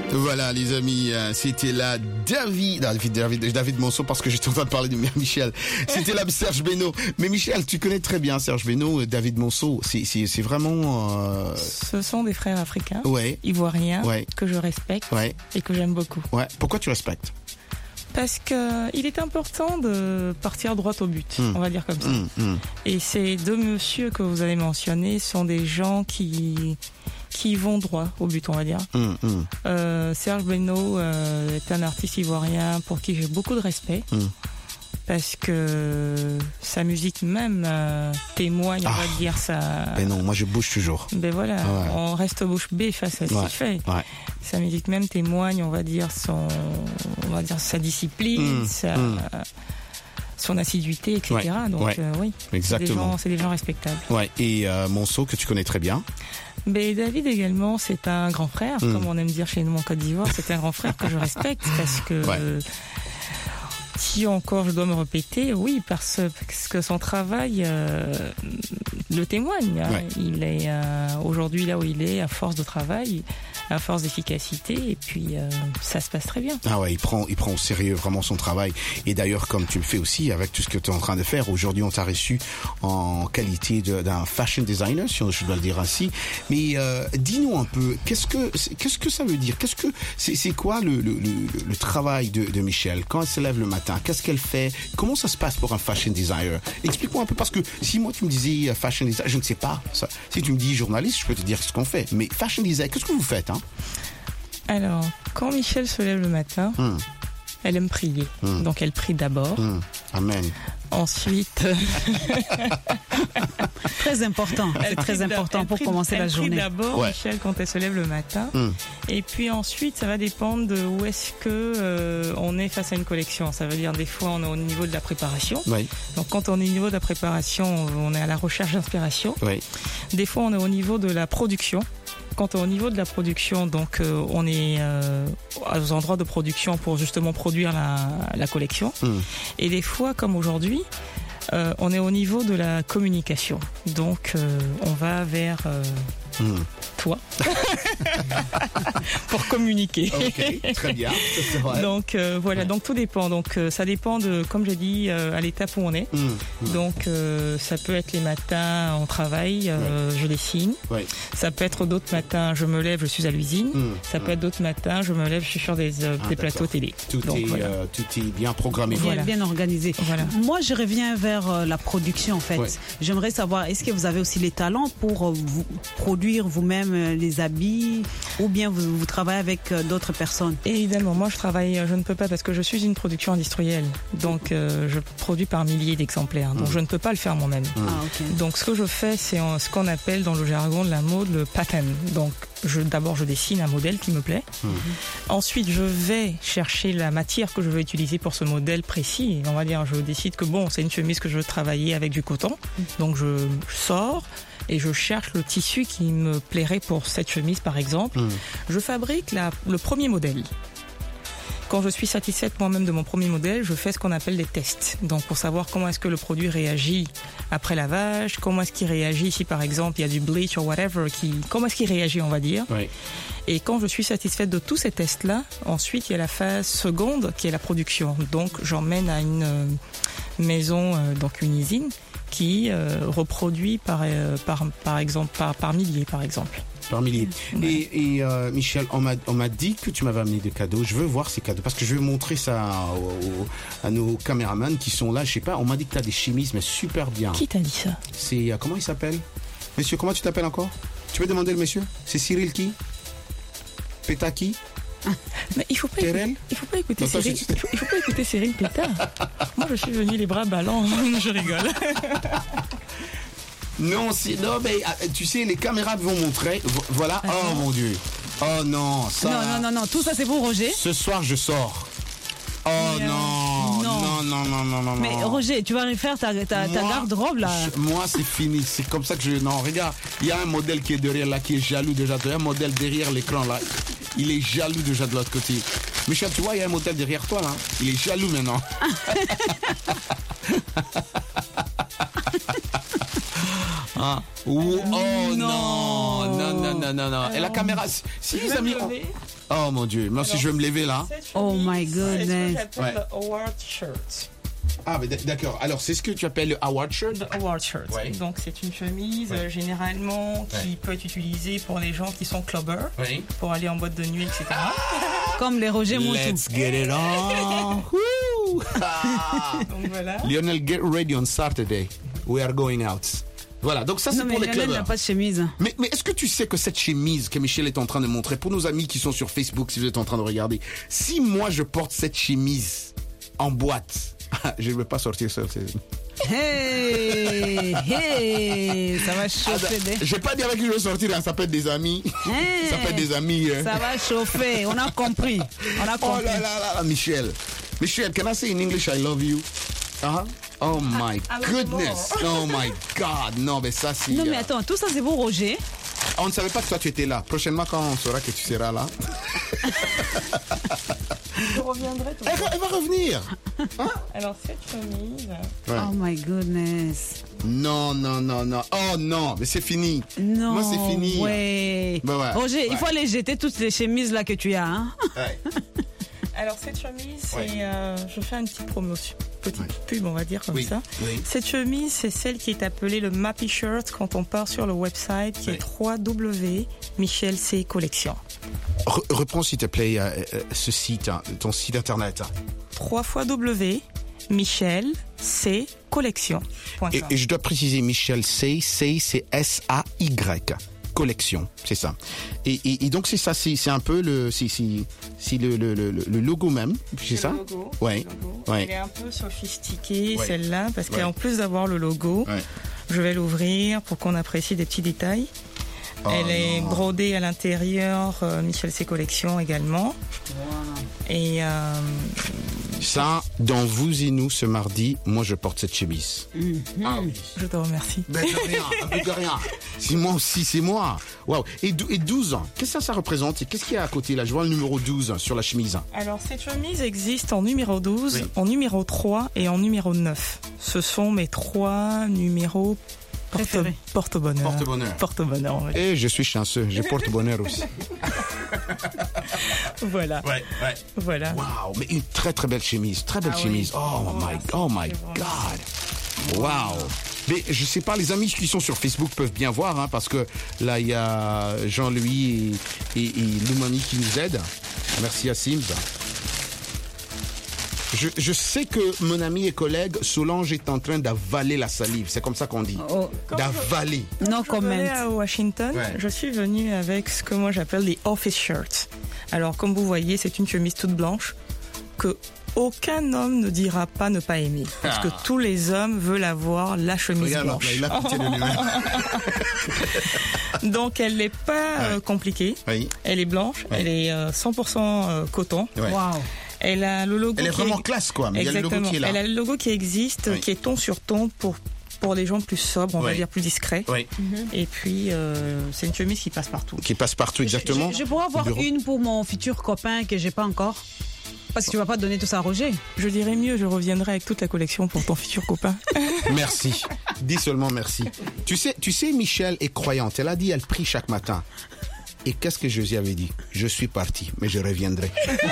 Voilà les amis, c'était là David Monceau, parce que j'étais en train de parler de Michel. C'était là Serge Beno. Mais Michel, tu connais très bien Serge Beno, David Monceau. C'est vraiment. Ce sont des frères africains, ivoiriens, que je respecte et que j'aime beaucoup. Ouais. Pourquoi tu respectes? Parce que il est important de partir droit au but, on va dire comme ça. Et ces deux messieurs que vous avez mentionnés sont des gens qui vont droit au but, on va dire. Serge Beno est un artiste ivoirien pour qui j'ai beaucoup de respect. Parce que sa musique même témoigne, on va dire ça. Mais non, moi je bouge toujours. Ben voilà, on reste bouche bée face à ce qu'il fait. Sa musique même témoigne, on va dire sa discipline, son assiduité, etc. Donc oui, exactement. C'est des gens respectables. Ouais. Et Monceau que tu connais très bien. Mais David également, c'est un grand frère, comme on aime dire chez nous en Côte d'Ivoire. C'est un grand frère que je respecte parce que. Si encore je dois me répéter, oui, parce que son travail le témoigne. Il est aujourd'hui là où il est à force de travail, à force d'efficacité, et puis ça se passe très bien. Ah ouais, il prend au sérieux vraiment son travail. Et d'ailleurs, comme tu le fais aussi avec tout ce que tu es en train de faire, aujourd'hui on t'a reçu en qualité d'un fashion designer, si je dois le dire ainsi. Mais dis-nous un peu, qu'est-ce que ça veut dire? C'est quoi le travail de Michel quand elle se lève le matin? Qu'est-ce qu'elle fait? Comment ça se passe pour un fashion designer? Explique-moi un peu, parce que si moi tu me disais fashion designer, je ne sais pas. Ça. Si tu me dis journaliste, je peux te dire ce qu'on fait. Mais fashion designer, qu'est-ce que vous faites Alors, quand Michel se lève le matin, elle aime prier. Donc elle prie d'abord. Amen. Ensuite, très important. C'est très important pour commencer la journée. Elle prie d'abord, Michel, quand elle se lève le matin. Et puis ensuite, ça va dépendre de où est-ce que on est face à une collection. Ça veut dire des fois on est au niveau de la préparation. Donc quand on est au niveau de la préparation, on est à la recherche d'inspiration. Des fois on est au niveau de la production. Quand on est au niveau de la production, donc on est aux endroits de production pour justement produire la collection. Et des fois, comme aujourd'hui, on est au niveau de la communication. Donc on va vers toi pour communiquer. Ok, très bien. Donc voilà, donc tout dépend. Donc ça dépend de, comme j'ai dit, à l'étape où on est. Donc ça peut être les matins en travail, je dessine. Ça peut être d'autres matins, je me lève, je suis à l'usine. Ça peut être d'autres matins, je me lève, je suis sur des plateaux télé. Tout est bien programmé. Bien organisé. Voilà. Moi, je reviens vers la production en fait. J'aimerais savoir, est-ce que vous avez aussi les talents pour vous produire vous-même les habits, ou bien vous travaillez avec d'autres personnes? Évidemment, moi je ne peux pas, parce que je suis une production industrielle, donc je produis par milliers d'exemplaires, donc je ne peux pas le faire moi-même. Donc ce que je fais, c'est ce qu'on appelle dans le jargon de la mode le pattern. Donc d'abord je dessine un modèle qui me plaît, ensuite je vais chercher la matière que je veux utiliser pour ce modèle précis. On va dire, je décide que c'est une chemise que je veux travailler avec du coton, donc je sors et je cherche le tissu qui me plairait pour cette chemise par exemple. Je fabrique le premier modèle. Quand je suis satisfaite moi-même de mon premier modèle, je fais ce qu'on appelle des tests. Donc pour savoir comment est-ce que le produit réagit après lavage, comment est-ce qu'il réagit si par exemple il y a du bleach ou whatever, comment est-ce qu'il réagit, on va dire. Et quand je suis satisfaite de tous ces tests-là, ensuite il y a la phase seconde qui est la production. Donc j'emmène à une maison, donc une usine, qui reproduit par exemple par milliers par exemple. Par milliers. Et Michel, on m'a dit que tu m'avais amené des cadeaux. Je veux voir ces cadeaux parce que je veux montrer ça à nos caméramans qui sont là. Je sais pas, on m'a dit que tu as des chemises mais super bien. Qui t'a dit ça? C'est comment il s'appelle? Monsieur, comment tu t'appelles encore? Tu peux demander le monsieur? C'est Cyril qui? Pétaki? Mais il faut pas écouter Cyril. Il faut pas écouter Cyril Pétard. Moi je suis venu les bras ballants. Je rigole. Non, mais tu sais, les caméras vont montrer. Voilà. Oh mon Dieu. Oh non, ça. Non. Tout ça c'est pour Roger. Ce soir je sors. Oh non. Mais Roger, tu vas refaire ta garde-robe là. Moi c'est fini. C'est comme ça que non, regarde, il y a un modèle qui est derrière là, qui est jaloux déjà. Il y a un modèle derrière l'écran là. Il est jaloux déjà de l'autre côté. Michel, tu vois, il y a un modèle derrière toi là. Il est jaloux maintenant. Hein? Oh non. Et la caméra, si les amis... Oh mon Dieu, moi si je vais me lever là. Oh my goodness. C'est ce que j'appelle le award shirt. Ah, mais d'accord. Alors, c'est ce que tu appelles le award shirt? Le award shirt. Ouais. Donc, c'est une chemise généralement qui peut être utilisée pour les gens qui sont clubbers, pour aller en boîte de nuit, etc. Comme les Roger Moutou. Let's get it on. Donc, voilà. Lionel, get ready on Saturday. We are going out. Voilà, donc ça c'est pour les clubbers. Lionel n'a pas de chemise. Mais est-ce que tu sais que cette chemise que Michel est en train de montrer, pour nos amis qui sont sur Facebook, si vous êtes en train de regarder, si moi je porte cette chemise en boîte, je ne vais pas sortir ça. Hey, ça va chauffer. Je n'ai pas dit avec qui je vais sortir, hein, ça peut être des amis. Ça peut être des amis. Ça va chauffer, on a compris. Oh là là, Michel, can I say in English I love you? Oh my goodness. Oh my God. Non, mais ça c'est... Non, mais attends, tout ça c'est pour Roger. On ne savait pas que toi tu étais là. Prochainement, quand on saura que tu seras là. Je reviendrai tout Elle va revenir. Alors, cette chemise... Oh my goodness. Non. Oh non, mais c'est fini. Non. Moi, c'est fini. Ouais. Roger, il faut aller jeter toutes les chemises là que tu as. Hein? Ouais. Alors, cette chemise, c'est... je fais une petite promotion. Petite pub, on va dire comme ça. Oui. Cette chemise, c'est celle qui est appelée le Mappy Shirt quand on part sur le website qui est www.michelc Collection. Reprends s'il te plaît ce site, ton site internet. www.michelccollection.com. Et je dois préciser, Michel C, c'est S-A-Y. Collection, c'est ça. Et donc c'est ça, c'est un peu le logo même, c'est ça? Logo, ouais. Elle est un peu sophistiquée celle-là parce qu'en plus d'avoir le logo, je vais l'ouvrir pour qu'on apprécie des petits détails. Elle est brodée à l'intérieur, Michel C Collection également. Wow. Et ça, dans vous et nous ce mardi, moi je porte cette chemise. Ah oui. Je te remercie. Ben de rien. C'est moi aussi, c'est moi. Waouh. Et 12 ans, qu'est-ce que ça représente? Et qu'est-ce qu'il y a à côté là? Je vois le numéro 12 sur la chemise. Alors cette chemise existe en numéro 12, en numéro 3 et en numéro 9. Ce sont mes 3 numéros porte-bonheur. Porte-bonheur. Oui. Et je suis chanceux, je porte bonheur aussi. Voilà. Voilà. Waouh, mais une très très belle chemise, très belle chemise. Oui. Oh my God. Waouh. Mais je sais pas, les amis qui sont sur Facebook peuvent bien voir, hein, parce que là il y a Jean-Louis et Loumani qui nous aident. Merci à Sims. Je sais que mon ami et collègue Solange est en train d'avaler la salive. C'est comme ça qu'on dit. D'avaler. Non comment. À Washington, je suis venue avec ce que moi j'appelle les office shirts. Alors comme vous voyez, c'est une chemise toute blanche que aucun homme ne dira pas ne pas aimer. Parce que tous les hommes veulent avoir la chemise blanche. Il a pitié de lui-même. Donc elle n'est pas compliquée. Oui. Elle est blanche. Oui. Elle est 100% coton. Oui. Wow. Elle a le logo. Elle est vraiment classe, quoi. Mais exactement. Il y a le logo qui est là. Elle a le logo qui existe, qui est ton sur ton pour les gens plus sobres, on va dire plus discrets. Oui. Et puis c'est une chemise qui passe partout. Qui passe partout, exactement. Je pourrais avoir une pour mon futur copain que j'ai pas encore. Parce que tu vas pas donner tout ça à Roger. Je dirais mieux, je reviendrai avec toute la collection pour ton futur copain. Merci. Dis seulement merci. Tu sais, Michel est croyante. Elle a dit, elle prie chaque matin. Et qu'est-ce que Josie avait dit? Je suis parti, mais je reviendrai.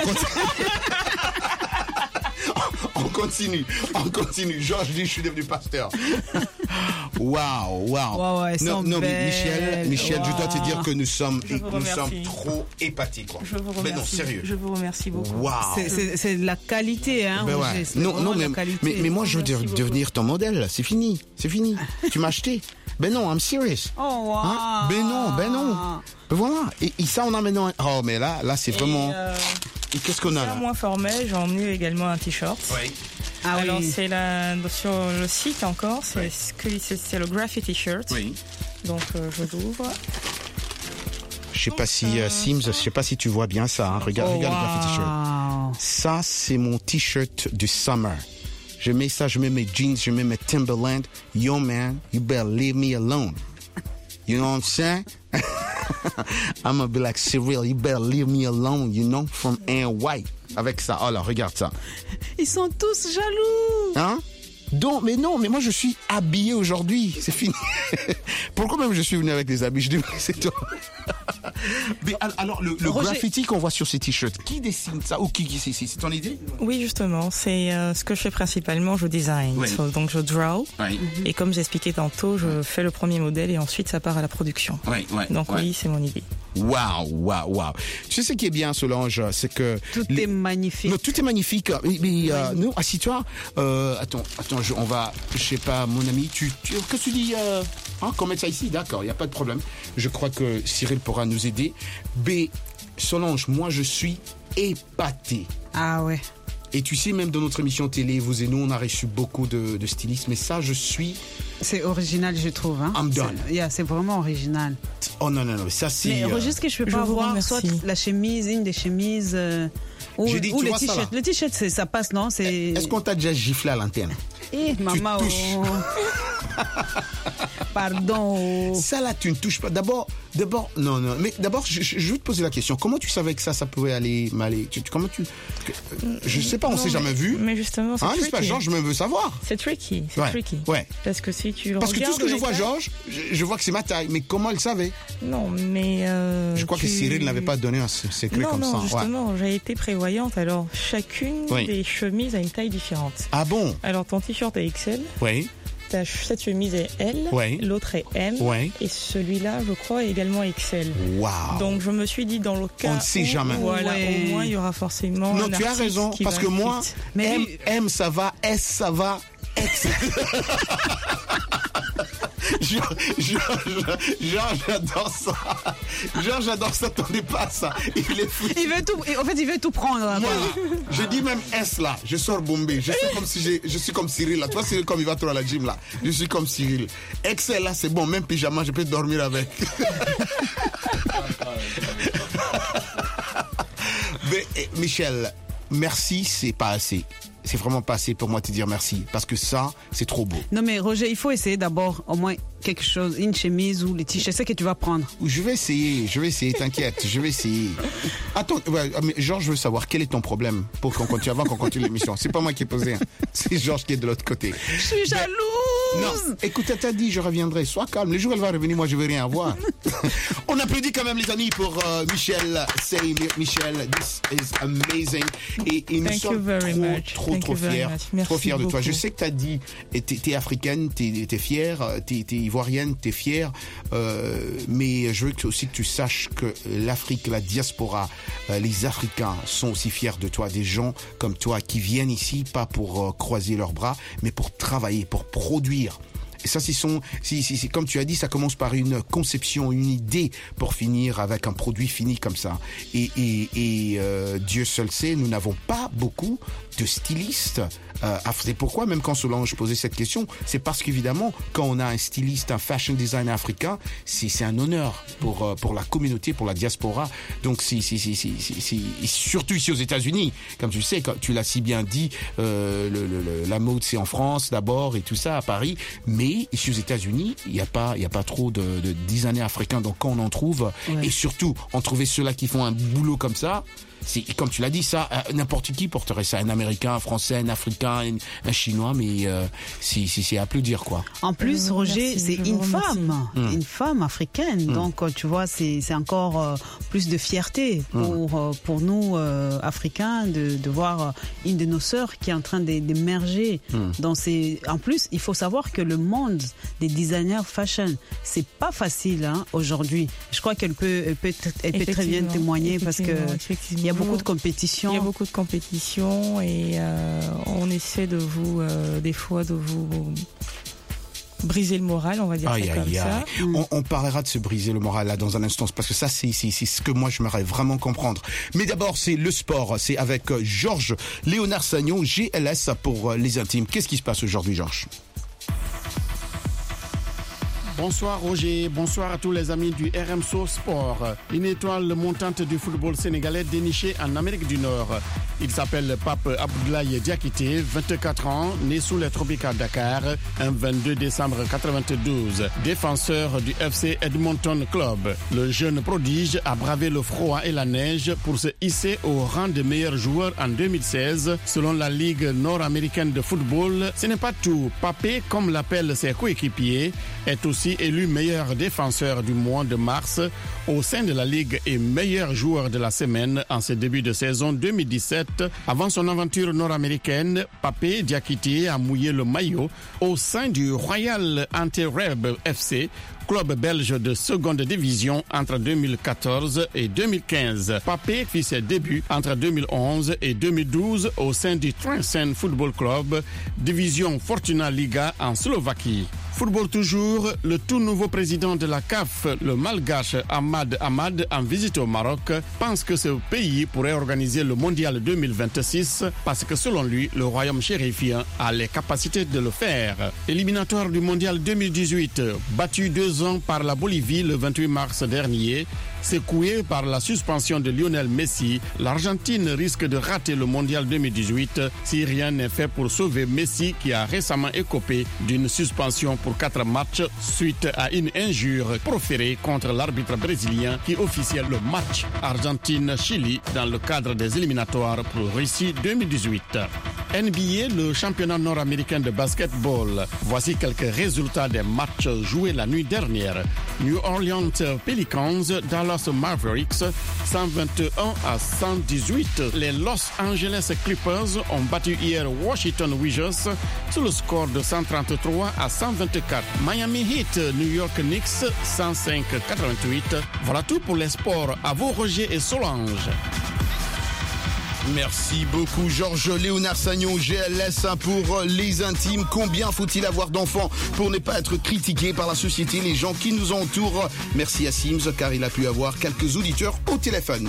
On continue. Georges dit, je suis devenu pasteur. Waouh. Non, mais Michel, je dois te dire que nous sommes trop épatés, quoi. Je vous remercie. Mais non, sérieux. Je vous remercie beaucoup. Waouh. C'est de la qualité, hein. Mais moi, je veux devenir ton modèle. C'est fini. Tu m'as acheté. Ben non, I'm serious. Oh, wow. Hein? Ben non. Voilà. Et ça, on a maintenant. Oh, mais là, c'est vraiment. Et qu'est-ce qu'on a là? Moins formel, j'en ai également un t-shirt. Oui. Alors, c'est sur le site encore, c'est le graffiti shirt. Oui. Donc, je l'ouvre. Je sais pas si Sims, je sais pas si tu vois bien ça. Hein. Regarde le graffiti shirt. Ça, c'est mon t-shirt du summer. Je mets ça, je mets mes jeans, je mets mes Timberland. Yo, man, you better leave me alone. You know what I'm saying? I'm gonna be like, Cyril, you better leave me alone, you know, from Anne White. Avec ça. Oh là, regarde ça. Ils sont tous jaloux. Hein? Donc, mais moi je suis habillé aujourd'hui, c'est fini. Pourquoi même je suis venu avec des habits? Je dis, c'est toi. Mais alors, le graffiti qu'on voit sur ces t-shirts, qui dessine ça ou qui c'est ton idée? Oui, justement, c'est ce que je fais principalement, je design. Oui. Donc je draw, Oui. et comme j'expliquais tantôt, je fais le premier modèle et ensuite ça part à la production. Donc oui, c'est mon idée. Waouh. Tu sais ce qui est bien, Solange, c'est que... Tout est magnifique. Non, tout est magnifique. Mais non, assis-toi. Attends, on va... Je sais pas, mon ami, qu'est-ce que tu dis qu'on mette ça ici? D'accord, il n'y a pas de problème. Je crois que Cyril pourra nous aider. Solange, moi, je suis épaté. Ah ouais. Et tu sais, même dans notre émission télé, vous et nous, on a reçu beaucoup de stylistes. Mais ça, je suis... C'est original, je trouve. Hein. I'm done. C'est vraiment original. Oh non, ça c'est... Mais Roger, que je peux pas avoir soit la chemise, une des chemises... ou dit, le vois t-shirt. Le t-shirt, ça passe, non? Est-ce qu'on t'a déjà giflé à l'antenne? Maman, pardon. Ça là, tu ne touches pas. D'abord, non. Mais d'abord, je vais te poser la question. Comment tu savais que ça pouvait aller mal? Je sais pas, on s'est jamais vu. Mais justement, c'est tricky. N'est-ce pas, Georges, je me veux savoir. C'est tricky. Ouais. Parce que si tu Parce que tout ce que je vois, Georges, je vois que c'est ma taille. Mais comment elle savait? Non, mais... je crois que Cyril n'avait pas donné un secret comme ça. Non, justement, j'ai été prévoyante. Alors, chacune des chemises a une taille différente. Ah bon? Alors, ton t-shirt est XL. Oui. Cette chemise est L, l'autre est M, et celui-là, je crois, est également XL. Waouh! Donc, je me suis dit, dans le cas on ne sait jamais. Voilà, au moins, il y aura forcément. Non, tu as raison, parce que moi, M, ça va, S, ça va, X. J'adore ça. J'adore ça, t'en es pas ça. Il veut tout prendre. Moi, je dis même S là, je sors bombé. Je suis comme Cyril là. Toi, Cyril, comme il va trop à la gym là. Je suis comme Cyril. XL là, c'est bon, même pyjama, je peux dormir avec. Mais, Michel, merci, c'est pas assez. C'est vraiment pas assez pour moi de te dire merci. Parce que ça, c'est trop beau. Non mais Roger, il faut essayer d'abord au moins quelque chose, une chemise ou les t-shirts. C'est ce que tu vas prendre. Je vais essayer, t'inquiète, je vais essayer. Attends, Georges, je veux savoir quel est ton problème pour qu'on continue avant qu'on continue l'émission. C'est pas moi qui ai posé, hein. C'est Georges qui est de l'autre côté. Je suis jalouse. Non, écoute, elle t'a dit, je reviendrai. Sois calme. Les jours où elle va revenir, moi, je veux rien avoir. On applaudit quand même les amis pour Michel. Say Michel, this is amazing. Et nous sommes trop fiers. Trop fiers de toi. Je sais que t'as dit, t'es africaine, t'es fière, t'es ivoirienne, t'es fière. Mais je veux aussi que tu saches que l'Afrique, la diaspora, les Africains sont aussi fiers de toi. Des gens comme toi qui viennent ici, pas pour croiser leurs bras, mais pour travailler, pour produire. Et ça, c'est comme tu as dit, ça commence par une conception, une idée pour finir avec un produit fini comme ça. Et Dieu seul sait, nous n'avons pas beaucoup de stylistes. C'est pourquoi, même quand Solange posait cette question, c'est parce qu'évidemment, quand on a un styliste, un fashion designer africain, c'est un honneur pour la communauté, pour la diaspora. Donc, surtout ici aux États-Unis, comme tu sais, tu l'as si bien dit, la mode c'est en France d'abord et tout ça à Paris, mais ici aux États-Unis, il y a pas trop de designers africains. Donc, quand on en trouve, et surtout, en trouver ceux-là qui font un boulot comme ça. Comme tu l'as dit, ça, n'importe qui porterait ça. Un Américain, un Français, un Africain, un Chinois, mais c'est à applaudir, quoi. En plus, Roger, c'est une femme africaine. Donc, tu vois, c'est encore plus de fierté pour nous, Africains, de voir une de nos sœurs qui est en train d'émerger. En plus, il faut savoir que le monde des designers fashion, c'est pas facile aujourd'hui. Je crois qu'elle peut très bien témoigner parce que il y a beaucoup de compétition. Il y a beaucoup de compétition et on essaie de vous, des fois, de vous briser le moral, on va dire ça comme ça. On parlera de se briser le moral là dans un instant, parce que ça c'est ce que moi j'aimerais vraiment comprendre. Mais d'abord c'est le sport, c'est avec Georges Léonard Sagnon, GLS pour les intimes. Qu'est-ce qui se passe aujourd'hui, Georges? Bonsoir Roger, bonsoir à tous les amis du RMSO Sport. Une étoile montante du football sénégalais dénichée en Amérique du Nord. Il s'appelle Pape Abdoulaye Diakité, 24 ans, né sous les tropiques à Dakar, un 22 décembre 92. Défenseur du FC Edmonton Club. Le jeune prodige a bravé le froid et la neige pour se hisser au rang de meilleur joueur en 2016, selon la Ligue nord-américaine de football. Ce n'est pas tout. Papé, comme l'appellent ses coéquipiers, est aussi élu meilleur défenseur du mois de mars au sein de la Ligue et meilleur joueur de la semaine en ce début de saison 2017. Avant son aventure nord-américaine, Papé Diakité a mouillé le maillot au sein du Royal Antwerp FC, club belge de seconde division entre 2014 et 2015. Papé fit ses débuts entre 2011 et 2012 au sein du Trenčín Football Club, division Fortuna Liga en Slovaquie. Football toujours, le tout nouveau président de la CAF, le malgache Ahmad Ahmad, en visite au Maroc, pense que ce pays pourrait organiser le mondial 2026 parce que selon lui, le royaume chérifien a les capacités de le faire. Éliminatoire du mondial 2018, battu 2 ans par la Bolivie le 28 mars dernier, secoué par la suspension de Lionel Messi, l'Argentine risque de rater le mondial 2018 si rien n'est fait pour sauver Messi qui a récemment écopé d'une suspension pour 4 matchs suite à une injure proférée contre l'arbitre brésilien qui officiait le match Argentine-Chili dans le cadre des éliminatoires pour Russie 2018. NBA, le championnat nord-américain de basketball. Voici quelques résultats des matchs joués la nuit dernière. New Orleans Pelicans, Dallas Mavericks, 121-118. Les Los Angeles Clippers ont battu hier Washington Wizards sous le score de 133-124. Miami Heat, New York Knicks, 105-88. Voilà tout pour les sports. À vous Roger et Solange. Merci beaucoup Georges Léonard Sagnon, GLS pour les intimes. Combien faut-il avoir d'enfants pour ne pas être critiqué par la société, les gens qui nous entourent? Merci à Sims car il a pu avoir quelques auditeurs au téléphone.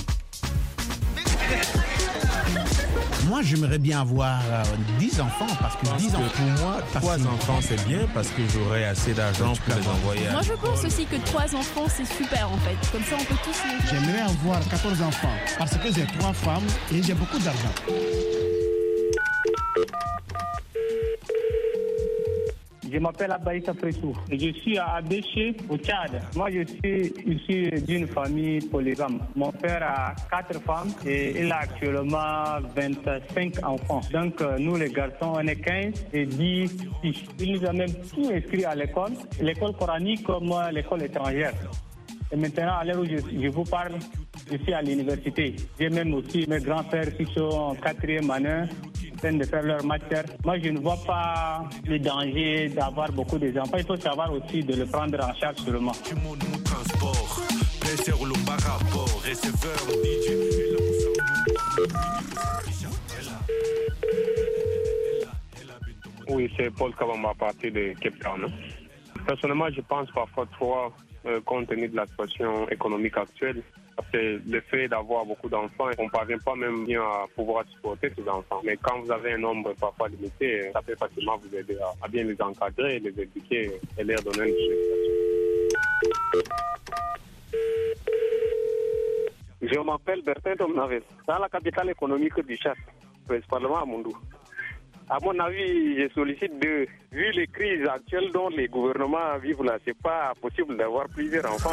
Moi, j'aimerais bien avoir 10 enfants parce que 10 enfants. Pour moi, 3 enfants, c'est bien parce que j'aurai assez d'argent pour les envoyer. Moi, je pense aussi que 3 enfants, c'est super en fait. Comme ça, on peut tous les... J'aimerais avoir 14 enfants parce que j'ai 3 femmes et j'ai beaucoup d'argent. Je m'appelle Abaïta Fressou. Je suis à Abéché, au Tchad. Moi, je suis issu d'une famille polygame. Mon père a 4 femmes et il a actuellement 25 enfants. Donc, nous, les garçons, on est 15 et 10 filles. Il nous a même tout inscrits à l'école coranique comme l'école étrangère. Et maintenant, à l'heure où je vous parle, je suis à l'université. J'ai même aussi mes grands-pères qui sont en 4e année, en train de faire leur matière. Moi, je ne vois pas le danger d'avoir beaucoup d'enfants. Il faut savoir aussi de le prendre en charge seulement. Oui, c'est Paul Kabamba à partir de Cape Town. Personnellement, je pense parfois trop, compte tenu de la situation économique actuelle, parce que le fait d'avoir beaucoup d'enfants, on ne parvient pas même bien à pouvoir supporter ces enfants. Mais quand vous avez un nombre parfois limité, ça peut facilement vous aider à bien les encadrer, les éduquer et leur donner une éducation. Je m'appelle Bertin Domnaves, dans la capitale économique du Tchad, principalement à Mondou. À mon avis, je sollicite vu les crises actuelles dont les gouvernements vivent là, c'est pas possible d'avoir plusieurs enfants.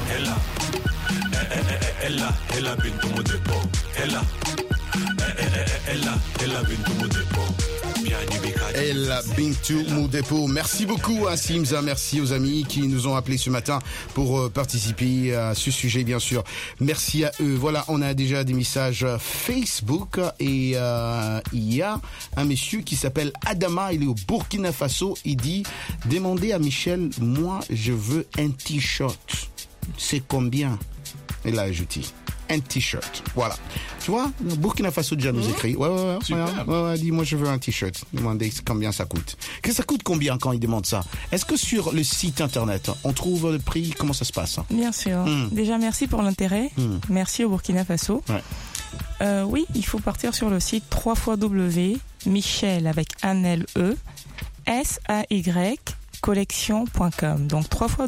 El Bintou Moudepo. Merci beaucoup à Simza, merci aux amis qui nous ont appelés ce matin pour participer à ce sujet, bien sûr. Merci à eux. Voilà, on a déjà des messages Facebook et il y a un monsieur qui s'appelle Adama, il est au Burkina Faso, il dit « Demandez à Michel, moi je veux un t-shirt. C'est combien ?» Il a ajouté un t-shirt. Voilà. Tu vois, Burkina Faso déjà nous écrit. Ouais, dis moi je veux un t-shirt. Demandez combien ça coûte. Que ça coûte combien quand il demande ça? Est-ce que sur le site internet, on trouve le prix? Comment ça se passe? Bien sûr. Déjà, merci pour l'intérêt. Merci au Burkina Faso. Ouais. Oui, il faut partir sur le site www.michel avec un L-E, S-A-Y, michelcollection.com. Donc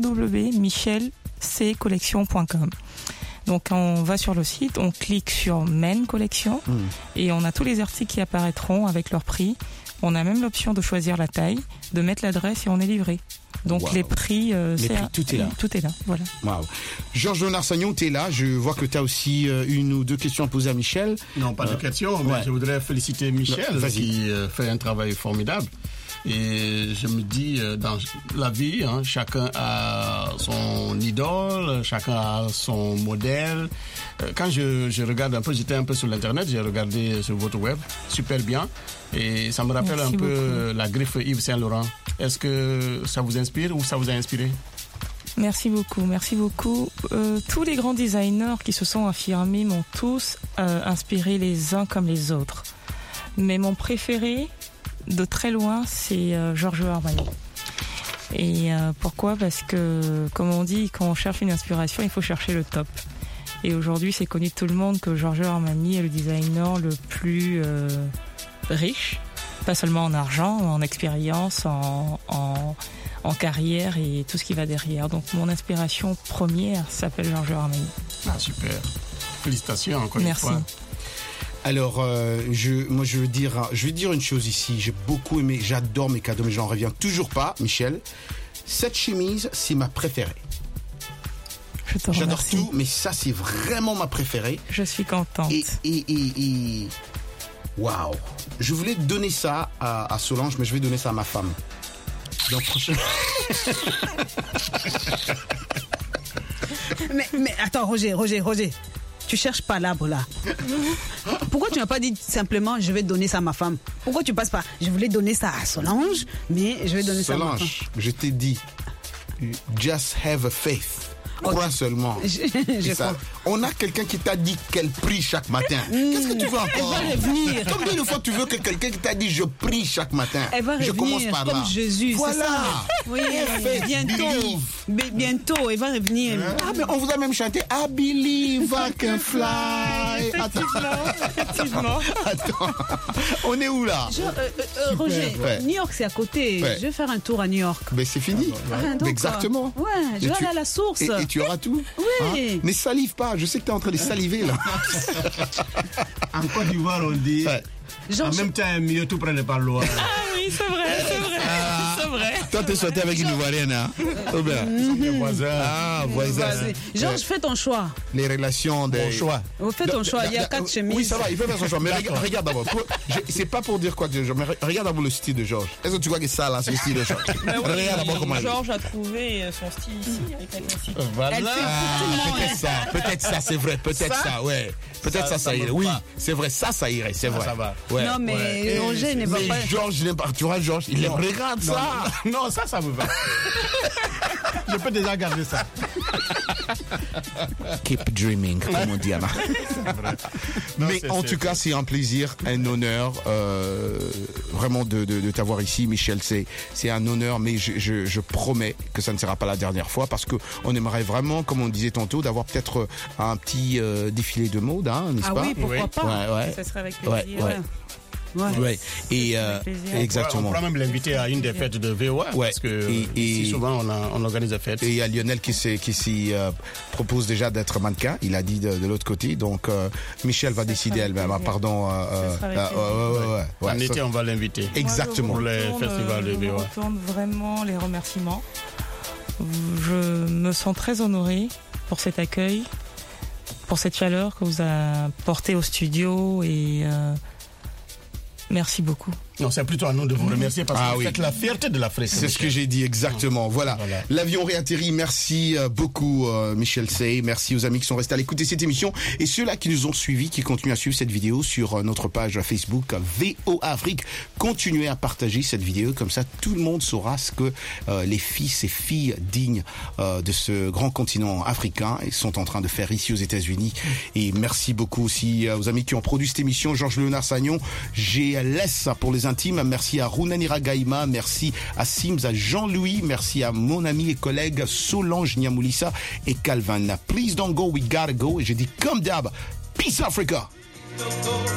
www.michelccollection.com. Donc on va sur le site, on clique sur Men Collection et on a tous les articles qui apparaîtront avec leur prix. On a même l'option de choisir la taille, de mettre l'adresse et on est livré. Donc les prix, tout est là. Tout est là, voilà. Wow. Georges-Léonard Sagnon, tu es là. Je vois que tu as aussi une ou deux questions à poser à Michel. Non, pas de questions, mais je voudrais féliciter Michel qui fait un travail formidable. Et je me dis, dans la vie, chacun a son idole, chacun a son modèle. Quand je regarde un peu, j'étais un peu sur l'internet, j'ai regardé sur votre web, super bien. Et ça me rappelle un peu la griffe Yves Saint Laurent. Est-ce que ça vous inspire ou ça vous a inspiré? Merci beaucoup, merci beaucoup. Tous les grands designers qui se sont affirmés m'ont tous inspiré les uns comme les autres. Mais mon préféré, de très loin, c'est Giorgio Armani. Et pourquoi? Parce que, comme on dit, quand on cherche une inspiration, il faut chercher le top. Et aujourd'hui, c'est connu de tout le monde que Giorgio Armani est le designer le plus riche, pas seulement en argent, en expérience, en carrière et tout ce qui va derrière. Donc mon inspiration première s'appelle Giorgio Armani. Ah, super. Félicitations encore une fois. Merci. Alors, je veux dire une chose ici. J'ai beaucoup aimé, j'adore mes cadeaux, mais j'en reviens toujours pas, Michel. Cette chemise, c'est ma préférée. J'adore tout, mais ça, c'est vraiment ma préférée. Je suis contente. Et waouh. Je voulais donner ça à Solange, mais je vais donner ça à ma femme. Donc, prochain. mais attends, Roger. Tu cherches pas l'arbre là. Pourquoi tu n'as pas dit simplement je vais donner ça à ma femme? Pourquoi tu passes pas? Je voulais donner ça à Solange, mais je vais donner ça à ma femme. Solange, je t'ai dit, just have a faith. Crois seulement. On a quelqu'un qui t'a dit qu'elle prie chaque matin. Qu'est-ce que tu veux encore? Elle va revenir. Combien de fois tu veux que quelqu'un qui t'a dit je prie chaque matin? Elle va revenir, je commence par comme là. Jésus. Voilà. Oui, bientôt, elle va revenir. Ah, mais on vous a même chanté I believe I can fly. Effectivement. Attends. On est où là? Roger, New York c'est à côté. Je vais faire un tour à New York. Mais c'est fini. Exactement. Ouais, je vais aller à la source. Et tu auras tout. Oui. Ne salive pas. Je sais que tu es en train de saliver là. En Côte d'Ivoire, on dit. En même temps, mieux tout prendre par l'eau. Ah oui, c'est vrai. C'est vrai. Toi, t'es sorti avec une Ivoirienne, hein? Voisin. Ah, voisin. Georges, fais ton choix. Les relations des. Bon choix. Fais ton choix. Il y a 4 chemises. Oui, ça va, il peut faire son choix. Mais regarde d'abord. C'est pas pour dire quoi que Georges, mais regarde d'abord le style de Georges. Est-ce que tu vois que ça, là, c'est le style de Georges? Regarde d'abord comment elle est. Georges a trouvé son style ici, avec la classique. Voilà. Peut-être ça, c'est vrai. Peut-être ça, ouais. Peut-être ça irait. Oui, c'est vrai. Ça irait, c'est vrai. Ça va. Ouais. Non, mais Roger n'est pas. Georges, tu vois, Georges, il aime. Regarde ça. Non, ça me va. Je peux déjà garder ça. Keep dreaming, comme on dit, Anna. Mais en tout cas, c'est un plaisir, un honneur, vraiment de t'avoir ici, Michel. C'est un honneur, mais je promets que ça ne sera pas la dernière fois parce que on aimerait vraiment, comme on disait tantôt, d'avoir peut-être un petit défilé de mode, n'est-ce pas? Ah oui, pourquoi pas? Ouais. Ça serait avec plaisir. Ouais. Et exactement. On pourra même l'inviter à une des fêtes de VOA parce que ici, souvent on organise des fêtes. Et il y a Lionel qui s'y propose déjà d'être mannequin. Il a dit de l'autre côté. Donc Michel va décider elle-même. Pardon. En été, on va l'inviter. Exactement. Pour les festivals de VOA. Je retourne vraiment les remerciements. Je me sens très honorée pour cet accueil, pour cette chaleur que vous apportez au studio et merci beaucoup. Non, c'est plutôt à nous de vous remercier parce que vous faites la fierté de l'Afrique. C'est ce que j'ai dit exactement. Voilà. L'avion réatterrit. Merci beaucoup Michel Sey. Merci aux amis qui sont restés à l'écouter cette émission et ceux-là qui nous ont suivis, qui continuent à suivre cette vidéo sur notre page Facebook VOA Afrique. Continuez à partager cette vidéo comme ça tout le monde saura ce que les fils et filles dignes de ce grand continent africain sont en train de faire ici aux États-Unis. Et merci beaucoup aussi aux amis qui ont produit cette émission. Georges-Léonard Sagnon, GLS pour les intimes. Merci à Runanira Gaïma, merci à Sims, à Jean-Louis, merci à mon ami et collègue Solange Niamoulissa et Calvin. Please don't go, we gotta go. Et je dis comme d'hab, peace Africa.